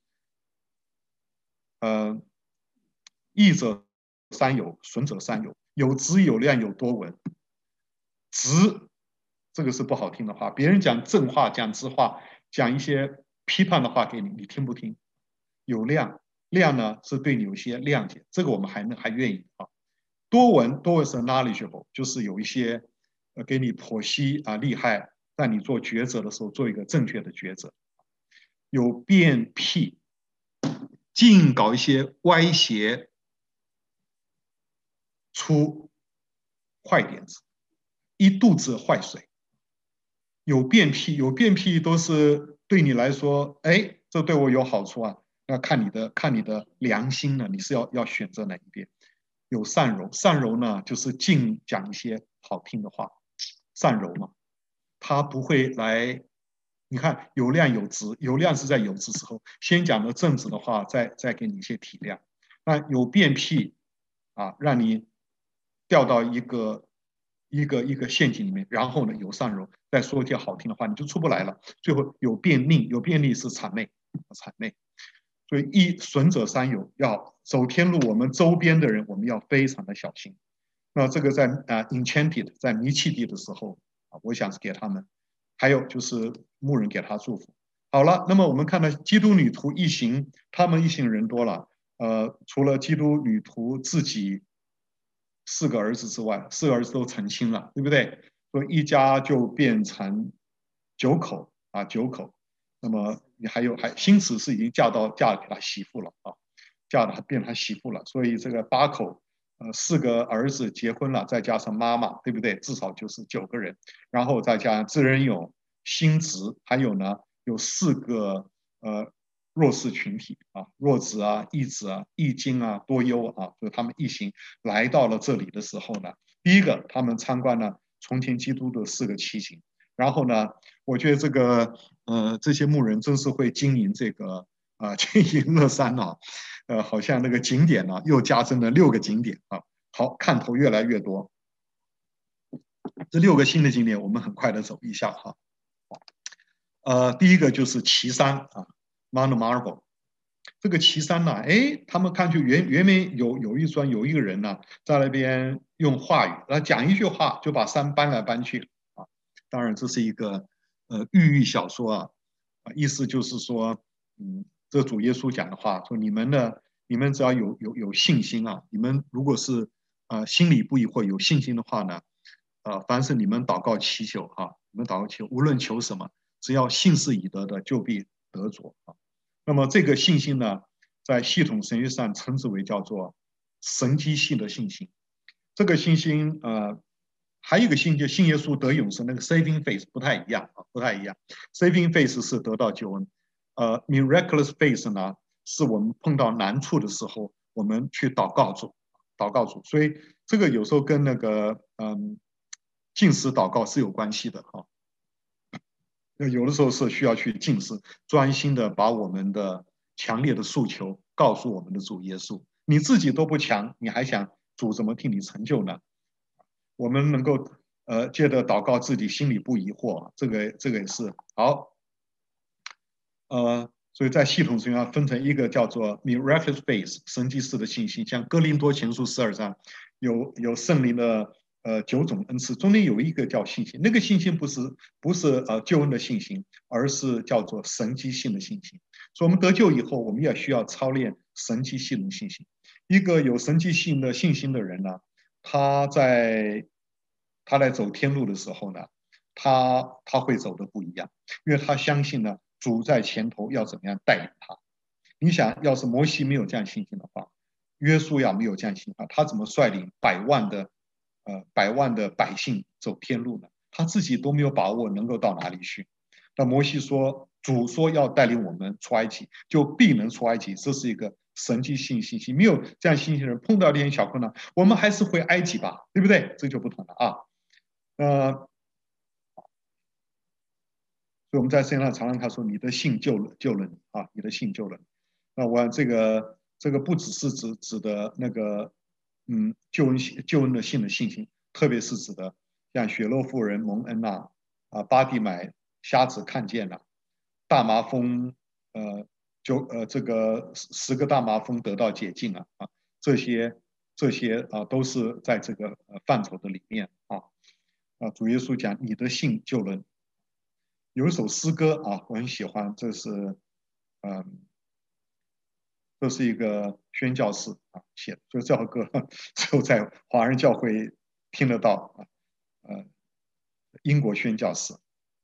呃，益者三有，损者三有，有质有量有多闻。直，这个是不好听的话，别人讲正话，讲直话，讲一些批判的话给你，你听不听？有量，量呢是对你有些谅解，这个我们还能还愿意啊。多闻，多闻是 knowledgeable，就是有一些呃给你剖析啊厉害，让你做抉择的时候做一个正确的抉择。有变辟，尽搞一些歪斜出坏点子，一肚子坏水。有变辟，有变辟都是对你来说，哎，这对我有好处啊。要看你的看你的良心呢，你是要要选择哪一边？有善柔，善柔呢就是尽讲一些好听的话，善柔嘛，他不会来。你看有量有质，有量是在有质之后，先讲的正直的话，再再给你一些体谅。那有变辟啊，让你掉到一个一个一个陷阱里面，然后呢有善柔，再说一些好听的话，你就出不来了。最后有便利，有便利是谄媚，谄媚。所以一损者三有，要走天路，我们周边的人我们要非常的小心。那这个在啊 enchanted 在迷气地的时候啊，我想是给他们，还有就是牧人给他祝福。好了，那么我们看到基督女徒一行，他们一行人多了，呃，除了基督女徒自己四个儿子之外，四个儿子都成亲了，对不对？所以一家就变成九口啊，九口。那么你还有还新子是已经嫁到嫁给他媳妇了啊，嫁的变成他媳妇了，所以这个八口，呃，四个儿子结婚了，再加上妈妈，对不对？至少就是九个人，然后再加上智人勇、新子，还有呢有四个呃弱势群体啊，弱子啊、义子啊、义经啊、多忧啊，就他们一行来到了这里的时候呢，第一个他们参观了从前基督的四个奇景，然后呢，我觉得这个呃这些牧人真是会经营这个啊、呃、经营乐山啊，呃好像那个景点呢又加增了六个景点啊，好看头越来越多。这六个新的景点我们很快的走一下哈。呃，第一个就是岐山啊 ，Mount Marvel。这个岐山呢，哎，他们看去原原本有有一专有一个人呢，在那边用话语，他讲一句话就把山搬来搬去啊。当然这是一个呃寓意小说啊，啊，意思就是说，嗯，这主耶稣讲的话，说你们呢，你们只要有有有信心啊，你们如果是呃心里不疑惑有信心的话呢，呃，凡是你们祷告祈求啊，你们祷告祈求，无论求什么。只要信是以得的，就必得着啊。那么这个信心呢，在系统神学上称之为叫做神机性的信心。这个信心，呃，还有一个信就信耶稣得永生，那个 saving faith 不太一样啊，不太一样。saving faith 是得到救恩，呃，miraculous faith 呢，是我们碰到难处的时候，我们去祷告主，祷告主。所以这个有时候跟那个嗯，进食祷告是有关系的哈。 那有的时候是需要去静思，专心的把我们的强烈的诉求告诉我们的主耶稣。你自己都不强，你还想主怎么替你成就呢？我们能够呃借着祷告自己心里不疑惑，这个这个也是好。呃，所以在系统中要分成一个叫做 miraculous faith 神迹式的信心，像哥林多前书十二章有有圣灵的呃九种恩赐，中间有一个叫信心，那个信心不是不是呃救恩的信心，而是叫做神迹性的信心。所以我们得救以后，我们也需要操练神迹性的信心。一个有神迹性的信心的人呢，他在他在走天路的时候呢，他他会走的不一样，因为他相信呢。主在前头要怎么样带领他？你想要是摩西没有这样信心的话，约书亚没有这样信心的话，他怎么率领百万的呃百万的百姓走天路呢？他自己都没有把握能够到哪里去。那摩西说，主说要带领我们出埃及，就必能出埃及，这是一个神迹性信心。没有这样信心的人，碰到这些小困难，我们还是回埃及吧，对不对？这就不同了啊。呃，所以我们在圣经上常常他说：“你的信救了救了你啊，你的信救了你。”那我这个这个不只是指指的那个嗯救恩救恩的信的信心，特别是指的像雪洛妇人蒙恩呐啊，巴蒂买瞎子看见了，大麻风呃就呃这个十个大麻风得到解禁了啊，这些这些啊都是在这个范畴的里面啊啊，主耶稣讲：“你的信救了你。”有一首诗歌啊，我很喜欢，这是，嗯，这是一个宣教士啊写的，所以这首歌只有在华人教会听得到啊，呃，英国宣教士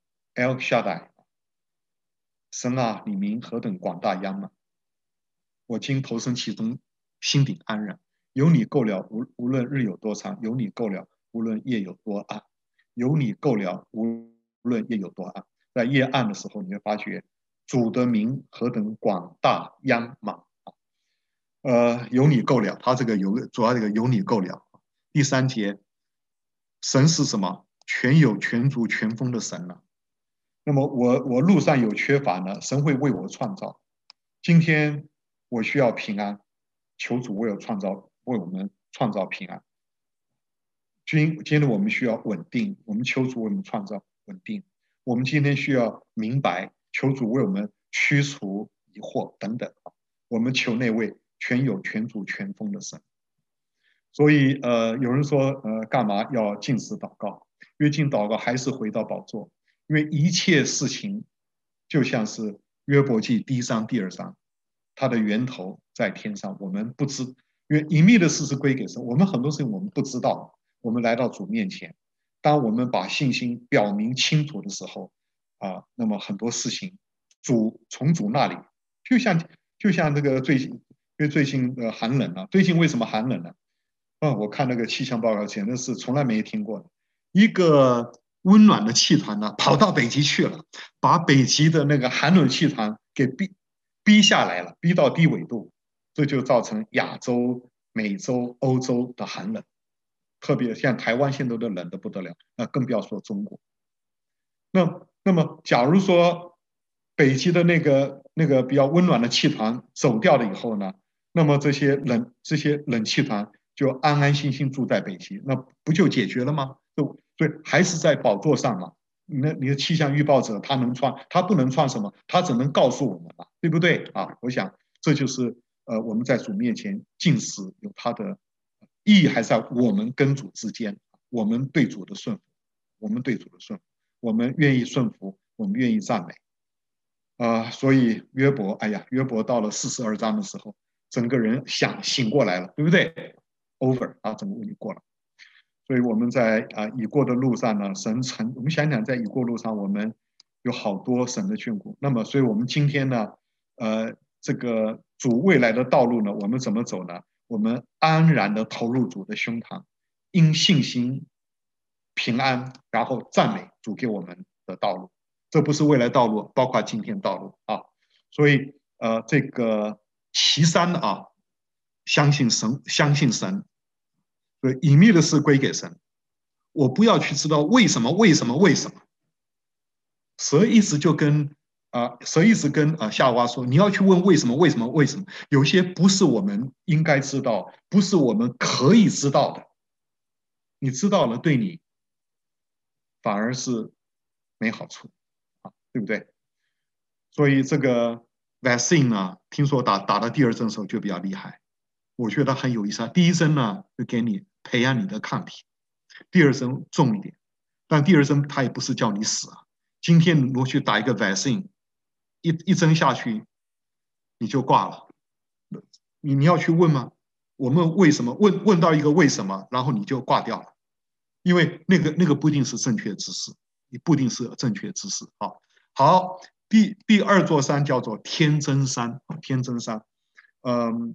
El Shaddai， 神啊，你名何等广大央嘛！我今投身其中，心底安然。有你够了，无无论日有多长；有你够了，无论夜有多暗；有你够了，无论夜有多暗。在夜暗的时候，你会发觉主的名何等广大央茫啊！呃，有你够了，他这个有主要这个有你够了。第三节，神是什么？全有、全足、全丰的神呢、啊？那么我我路上有缺乏呢，神会为我创造。今天我需要平安，求主为我创造，为我们创造平安。今今天我们需要稳定，我们求主为我们创造稳定。我们今天需要明白，求主为我们驱除疑惑等等。我们求那位全有、全主、全丰的神。所以呃，有人说呃，干嘛要禁食祷告？因为禁祷告还是回到宝座，因为一切事情就像是约伯记第一章、第二章，它的源头在天上，我们不知，因为隐秘的事是归给神，我们很多事情我们不知道。我们来到主面前，当我们把信心表明清楚的时候，啊，那么很多事情，主从主那里，就像就像这个最近，因为最近呃寒冷了、啊，最近为什么寒冷呢？啊，我看那个气象报告，简直是从来没听过的。一个温暖的气团呢，跑到北极去了，把北极的那个寒冷气团给逼逼下来了，逼到低纬度，这就造成亚洲、美洲、欧洲的寒冷。特别像台湾现在都冷得不得了，那更不要说中国。那那么，假如说北极的那个那个比较温暖的气团走掉了以后呢，那么这些冷这些冷气团就安安心心住在北极，那不就解决了吗？就所以还是在宝座上嘛。你的你的气象预报者他能创，他不能创什么？他只能告诉我们嘛，对不对啊？我想这就是呃我们在主面前进食有它的。意义还是在我们跟主之间，我们对主的顺服，我们对主的顺服，我们愿意顺服，我们愿意赞美，啊、呃，所以约伯，哎呀，约伯到了四十二章的时候，整个人想醒过来了，对不对 ？Over 啊，整个问题过了。所以我们在啊、呃、已过的路上呢，神成，我们想想在已过路上，我们有好多神的眷顾。那么，所以我们今天呢，呃，这个主未来的道路呢，我们怎么走呢？我们安然的投入主的胸膛，因信心平安，然后赞美主给我们的道路。这不是未来道路，包括今天道路啊。所以呃，这个其三啊，相信神，相信神，所以隐秘的事归给神。我不要去知道为什么，为什么，为什么。 蛇一直就跟啊、呃，蛇一直跟啊、呃、夏娃说，你要去问为什么，为什么，为什么？有些不是我们应该知道，不是我们可以知道的，你知道了对你反而是没好处啊，对不对？所以这个 vaccine 呢，听说打打到第二针的时候就比较厉害，我觉得很有意思啊。第一针呢，就给你培养你的抗体，第二针重一点，但第二针它也不是叫你死啊。今天如果去打一个 vaccine，一一针下去你就挂了，你你要去问吗？我们为什么问问到一个为什么，然后你就挂掉了，因为那个那个不一定是正确知识，你不一定是正确知识。好，好，第第二座山叫做天真山，天真山，嗯，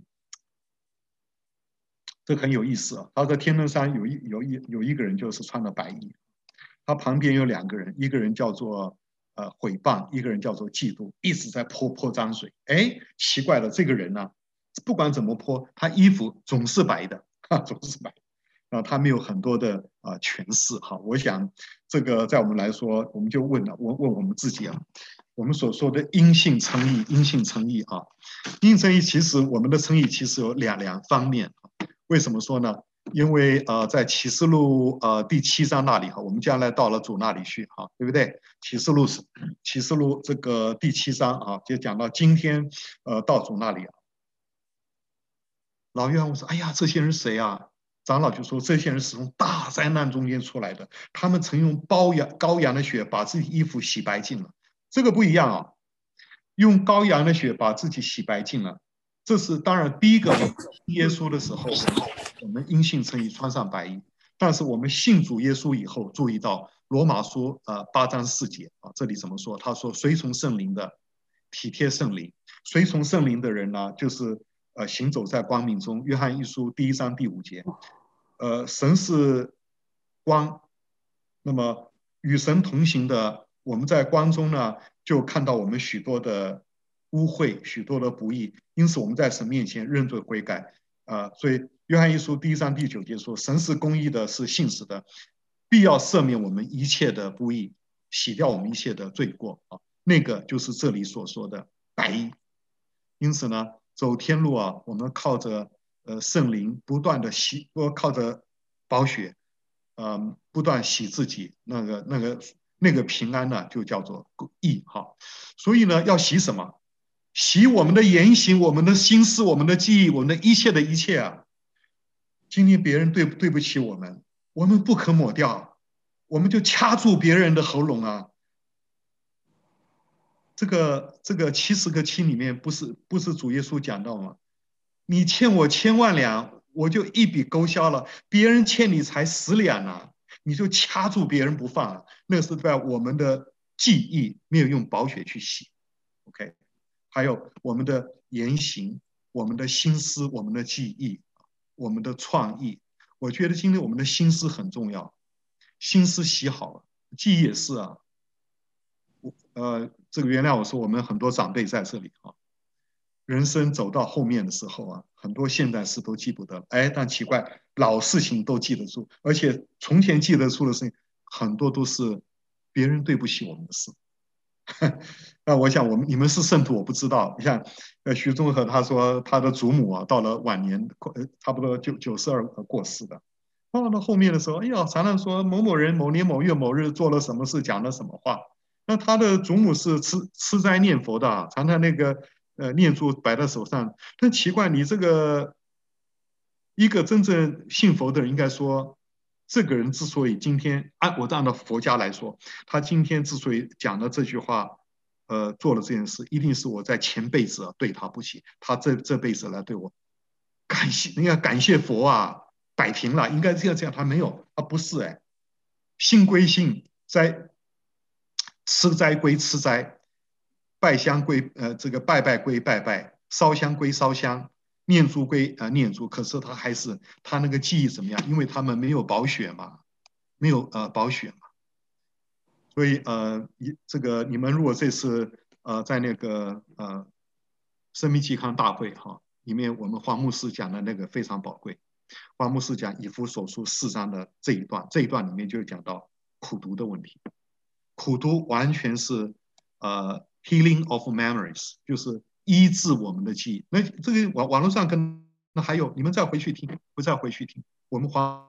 这很有意思啊。他说天真山有一有一有一个人就是穿了白衣，他旁边有两个人，一个人叫做呃毁谤，一个人叫做嫉妒，一直在泼泼脏水。哎，奇怪了，这个人呢，不管怎么泼，他衣服总是白的，哈，总是白的。啊，他们有很多的啊、呃、诠释哈。我想这个在我们来说，我们就问了，问问我们自己啊，我们所说的阴性称义，阴性称义啊，阴性称义其实我们的称义其实有两两方面。为什么说呢？因为呃，在启示录呃第七章那里哈，我们将来到了主那里去哈，对不对？启示录是启示录这个第七章啊，就讲到今天呃到主那里啊。老约翰我说：“哎呀，这些人谁啊？”长老就说：“这些人是从大灾难中间出来的，他们曾用羔羊羔羊的血把自己衣服洗白净了。这个不一样啊，用羔羊的血把自己洗白净了。这是当然，第一个，我们信耶稣的时候，我们我们因信称义，穿上白衣。但是我们信主耶稣以后，注意到罗马书呃八章四节啊，这里怎么说？他说：随从圣灵的，体贴圣灵。随从圣灵的人呢，就是呃行走在光明中。约翰一书第一章第五节，呃，神是光，那么与神同行的，我们在光中呢，就看到我们许多的污秽，许多的不义，因此我们在神面前认罪悔改啊、呃。所以约翰一书第一章第九节说：“神是公义的，是信实的，必要赦免我们一切的不义，洗掉我们一切的罪过啊。”那个就是这里所说的白衣。因此呢，走天路啊，我们靠着呃圣灵不断的洗，不靠着宝血，嗯、呃，不断洗自己，那个那个那个平安呢，就叫做义哈。所以呢，要洗什么？洗我们的言行、我们的心思、我们的记忆、我们的一切的一切啊。今天别人对对不起我们，我们不可抹掉，我们就掐住别人的喉咙啊。这个这个七十个七里面不是不是主耶稣讲到吗？你欠我千万两，我就一笔勾销了；别人欠你才十两呢、啊，你就掐住别人不放了。那是在我们的记忆没有用宝血去洗 ，OK？还有我们的言行、我们的心思、我们的记忆、我们的创意。我觉得今天我们的心思很重要，心思洗好了，记忆也是啊。呃，这个原谅我说，我们很多长辈在这里啊，人生走到后面的时候啊，很多现代事都记不得，哎，但奇怪，老事情都记得住，而且从前记得住的事情，很多都是别人对不起我们的事。那我想，我们你们是圣徒，我不知道。你像，呃，徐忠和他说，他的祖母啊，到了晚年，呃，差不多九九十二过世的。到了后面的时候，哎呀，常常说某某人某年某月某日做了什么事，讲了什么话。那他的祖母是吃吃斋念佛的啊，常常那个呃念珠摆在手上。但奇怪，你这个一个真正信佛的人，应该说，这个人之所以今天按我按照佛家来说，他今天之所以讲了这句话，呃，做了这件事，一定是我在前辈子啊对他不起，他这这辈子来对我感谢，你要感谢佛啊，摆平了，应该这样这样，他没有，他不是哎，信归信，斋吃斋归吃斋，拜香归呃这个拜拜归拜拜，烧香归烧香，念珠归呃念珠。可是他还是他那个记忆怎么样？因为他们没有保血嘛，没有呃保血嘛，所以呃一这个你们如果这次呃在那个呃生命健康大会哈里面，我们黄牧师讲的那个非常宝贵。黄牧师讲以弗所书四章的这一段，这一段里面就讲到苦读的问题。 苦读完全是呃 healing of memories， 就是医治我们的记忆。那这个网网络上跟那还有，你们再回去听，不再回去听，我们黄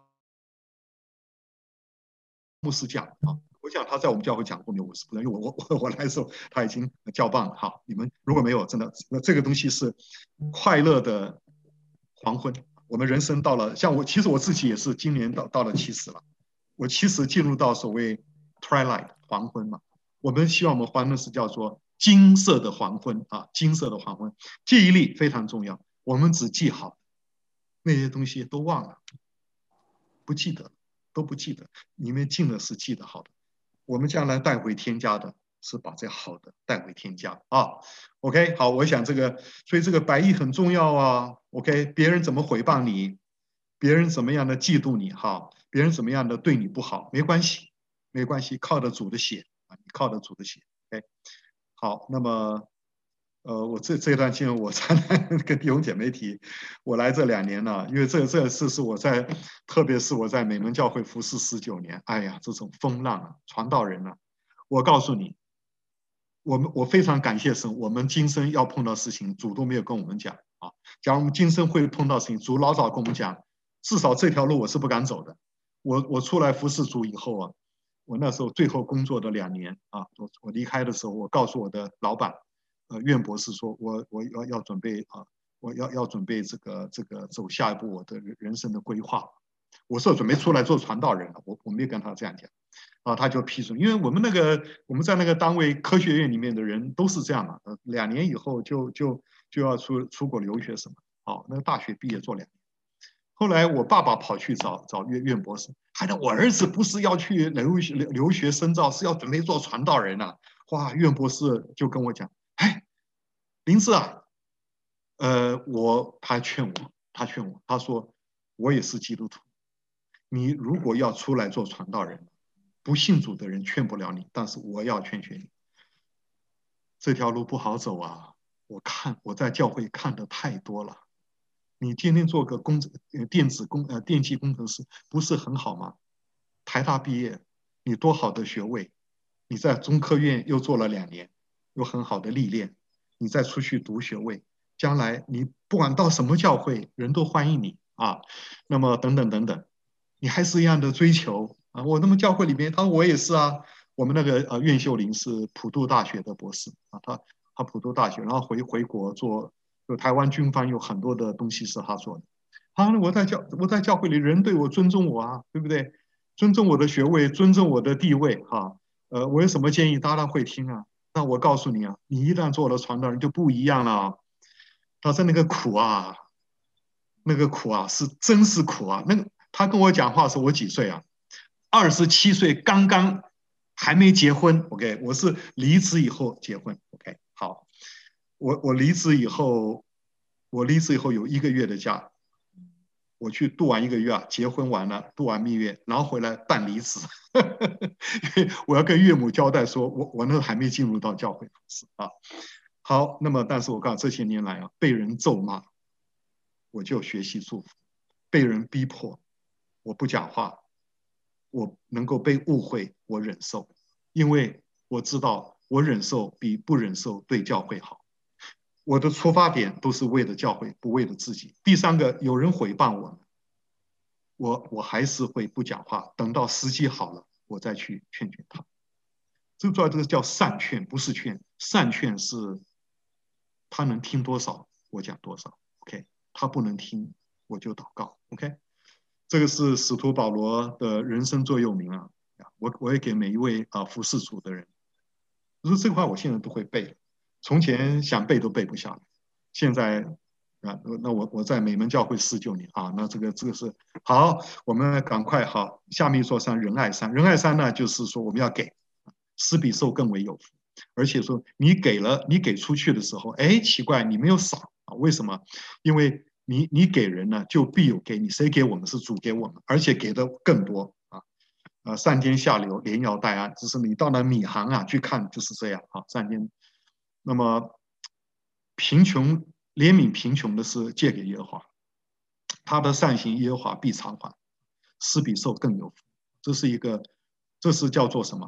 牧师讲啊。我想他在我们教会讲过没有？我是不知道，因为我我我来的时候他已经叫棒了。好，你们如果没有，真的，那这个东西是快乐的黄昏。我们人生到了，像我，其实我自己也是今年到到了七十了，我七十进入到所谓 twilight 黄昏嘛。我们希望我们黄昏是叫做金色的黄昏啊，金色的黄昏。记忆力非常重要，我们只记好那些东西都忘了，不记得，都不记得。你们进的是记得好的。我们将来带回天家的是把这好的带回天家啊。OK， 好，我想这个，所以这个白衣很重要啊。OK， 别人怎么诽谤你，别人怎么样的嫉妒你哈，别人怎么样的对你不好，没关系，没关系，靠着主的血啊，你靠着主的血。OK， 好，那么呃，我这这段经文我常常跟弟兄姐妹提，我来这两年呢，因为这这次是我在，特别是我在美门教会服侍十九年，哎呀，这种风浪啊，传道人啊，我告诉你，我们我非常感谢神，我们今生要碰到事情，主都没有跟我们讲啊。假如我们今生会碰到事情，主老早跟我们讲，至少这条路我是不敢走的。我我出来服侍主以后啊，我那时候最后工作的两年啊，我我离开的时候，我告诉我的老板。呃，苑博士说，我我要要准备啊，我要要准备这个这个走下一步我的人生的规划。我说准备出来做传道人了，我我没有跟他这样讲，啊，他就批准，因为我们那个我们在那个单位科学院里面的人都是这样嘛，呃，两年以后就就就要出出国留学什么，好，那个大学毕业做两年。后来我爸爸跑去找找苑苑博士，还说我儿子不是要去留学留学深造，是要准备做传道人啊。哇，苑博士就跟我讲。哎，林志啊，呃，我他劝我，他劝我，他说我也是基督徒，你如果要出来做传道人，不信主的人劝不了你，但是我要劝劝你，这条路不好走啊。我看我在教会看的太多了，你天天做个工电子工呃电气工程师不是很好吗？台大毕业，你多好的学位，你在中科院又做了两年，有很好的历练。你再出去读学位，将来你不管到什么教会，人都欢迎你啊。那么等等等等，你还是一样的追求啊。我那么教会里面，他说我也是啊。我们那个呃苑秀玲是普渡大学的博士啊，他他普渡大学，然后回回国做，就台湾军方有很多的东西是他做的。他说我在教我在教会里，人对我尊重我啊，对不对？尊重我的学位，尊重我的地位哈。呃，我有什么建议，当然会听啊。那我告诉你啊，你一旦做了传道人就不一样了。他说那个苦啊，那个苦啊，是真是苦啊。那个他跟我讲话的时候，我几岁啊？二十七岁，刚刚还没结婚。OK，我是离职以后结婚。OK，好，我我离职以后，我离职以后有一个月的假，我去度完一个月啊，结婚完了，度完蜜月，然后回来办离职，因为我要跟岳母交代说，我我那还没进入到教会啊。好，那么但是我告诉这些年来啊，被人咒骂，我就学习祝福；被人逼迫，我不讲话，我能够被误会，我忍受，因为我知道我忍受比不忍受对教会好。我的出发点都是为了教会，不为了自己。第三个，有人诽谤我，我我还是会不讲话，等到时机好了，我再去劝劝他。这主要这个叫善劝，不是劝。善劝是他能听多少，我讲多少。OK，他不能听，我就祷告。OK，这个是使徒保罗的人生座右铭啊。我我也给每一位啊服侍主的人，就是这话我现在都会背，从前想背都背不下来，现在啊，那我我在美门教会十九年啊，那这个这个是好，我们赶快好，下面一座山仁爱山，仁爱山呢就是说我们要给，施比受更为有福，而且说你给了，你给出去的时候，哎，奇怪，你没有少啊，为什么？因为你你给人呢，就必有给你，谁给我们是主给我们，而且给的更多啊。呃，上天下流，连摇带按，就是你到了米行啊去看，就是这样啊。上天，那么贫穷怜悯贫穷的是借给耶和华，他的善行耶和华必偿还，施比受更有福。这是一个，这是叫做什么？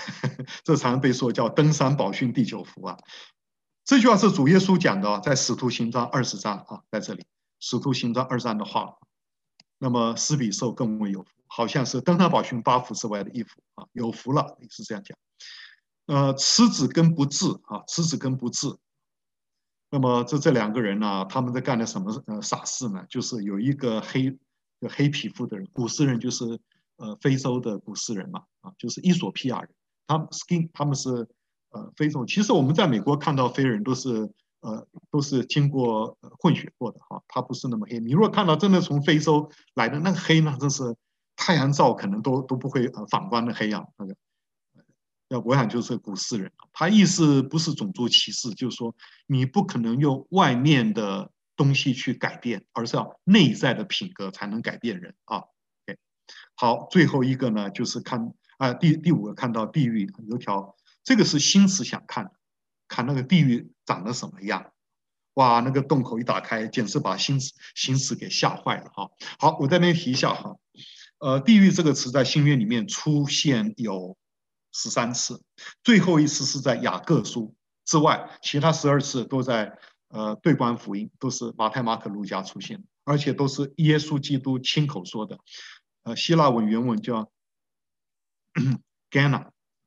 这常被说叫登山宝训第九福啊。这句话是主耶稣讲的，在使徒行传二十章啊，在这里使徒行传二章的话。那么施比受更为有福，好像是登山宝训八福之外的一福啊，有福了，是这样讲。呃，持子跟不治啊，持子跟不治。那么这这两个人呢，他们在干的什么呃傻事呢？就是有一个黑黑皮肤的人，古斯人就是呃非洲的古斯人嘛，啊，就是伊索匹亚人，他们 skin 他们是呃非洲。其实我们在美国看到非人都是呃都是经过混血过的哈，他不是那么黑。你如果看到真的从非洲来的那个黑呢，真是太阳照可能都都不会呃反光的黑啊，那个。要我想就是古斯人，他意思不是种族歧视，就是说你不可能用外面的东西去改变，而是要内在的品格才能改变人啊。Okay. 好，最后一个呢，就是看啊、呃、第第五个看到地狱有条，这个是心思想看，看那个地狱长得什么样。哇，那个洞口一打开，简直把心思心思给吓坏了哈。好，我在那边提一下哈，呃，地狱这个词在新约里面出现有十三次，最后一次是在雅各书之外，其他十二次都在呃对观福音，都是马太、马可、路加出现，而且都是耶稣基督亲口说的。呃，希腊文原文叫 Gana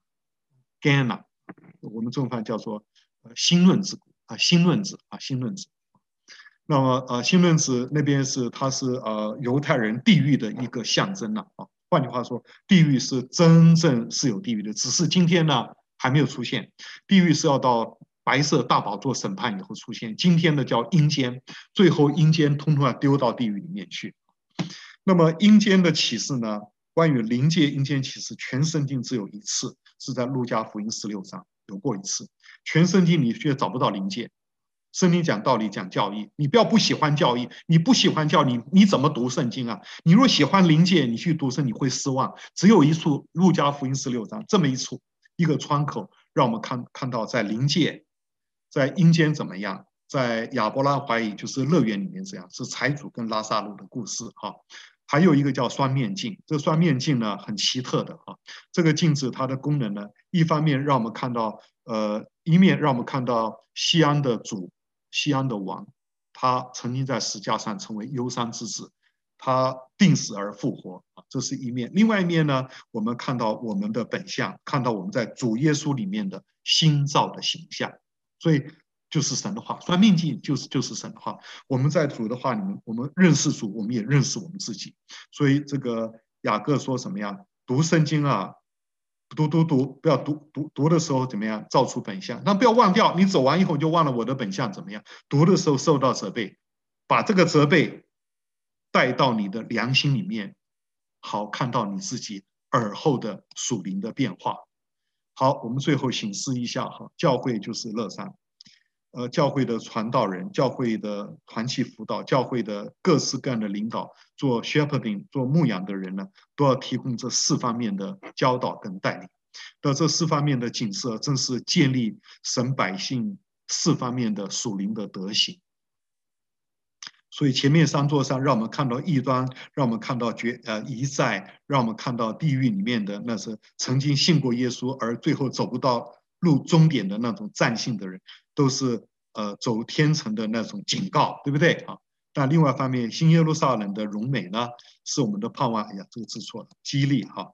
Gana， 我们中翻叫做呃心论之谷啊，心论子啊，心论子。那么呃，心论子那边是它是呃犹太人地狱的一个象征了啊。换句话说，地狱是真正是有地狱的，只是今天呢还没有出现。地狱是要到白色大宝座审判以后出现，今天的叫阴间，最后阴间通通要丢到地狱里面去。那么阴间的启示呢，关于灵界阴间启示，全圣经只有一次，是在路加福音十六章有过一次，全圣经你却找不到灵界。圣经讲道理，讲教义，你不要不喜欢教义，你不喜欢教理，你怎么读圣经啊？你若喜欢灵界，你去读圣，你会失望。只有一处，路加福音十六章这么一处一个窗口，让我们看看到在灵界，在阴间怎么样，在亚伯拉怀疑就是乐园里面这样，是财主跟拉萨路的故事哈。还有一个叫双面镜，这双面镜呢很奇特的哈，这个镜子它的功能呢，一方面让我们看到，呃，一面让我们看到西安的主。西安的王，他曾经在石架上成为忧伤之子，他定死而复活，这是一面。另外一面呢，我们看到我们的本相，看到我们在主耶稣里面的新造的形象，所以就是神的话，双面镜就是就是神的话。我们在主的话里面，我们认识主，我们也认识我们自己。所以这个雅各说什么呀？读圣经啊。读读读，不要读读读的时候怎么样？照出本相，但不要忘掉，你走完以后就忘了我的本相怎么样？读的时候受到责备，把这个责备带到你的良心里面，好看到你自己耳后的属灵的变化。好，我们最后省思一下哈，教会就是乐山，呃，教会的传道人、教会的团契辅导、教会的各式各样的领导，做 shepherding 做牧养的人呢，都要提供这四方面的教导跟带领。的这四方面的景色，正是建立神百姓四方面的属灵的德行。所以前面三座山让我们看到异端，让我们看到绝呃遗在，让我们看到地狱里面的那是曾经信过耶稣而最后走不到路终点的那种战信的人，都是呃走天城的那种警告，对不对啊？但另外一方面，新耶路撒冷的荣美呢，是我们的盼望。哎呀，这个字错了，激励哈。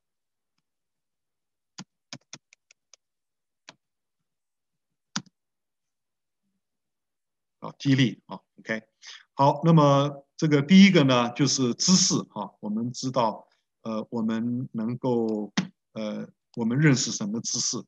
啊，激励啊 ，OK， 好，那么这个第一个呢，就是知识啊，我们知道，呃，我们能够，呃，我们认识什么知识，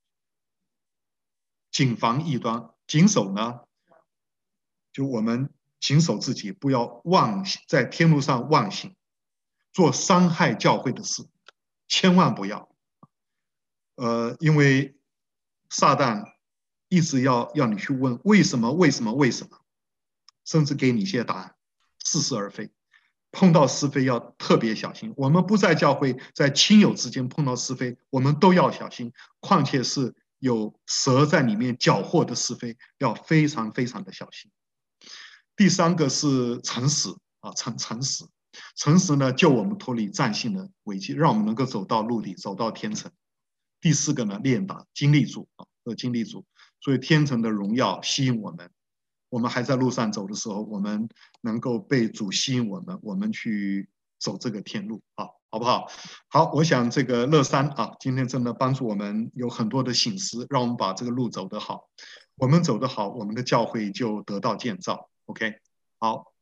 谨防异端，谨守呢，就我们谨守自己，不要妄在天路上妄行，做伤害教会的事，千万不要，呃，因为撒旦一直要要你去问为什么，为什么，为什么。甚至给你一些答案，似是而非。碰到是非要特别小心。我们不在教会，在亲友之间碰到是非，我们都要小心。况且是有蛇在里面搅和的是非，要非常非常的小心。第三个是诚实啊，诚诚实，诚实呢，救我们脱离占性的危机，让我们能够走到陆地，走到天城。 第四个呢，练达经历主啊，和经历主。所以天成的荣耀吸引我们，我们还在路上走的时候，我们能够被主吸引我们，我们去走这个天路啊，好不好？好，我想这个乐山啊，今天真的帮助我们有很多的省思，让我们把这个路走得好。我们走得好，我们的教会就得到建造。OK，好。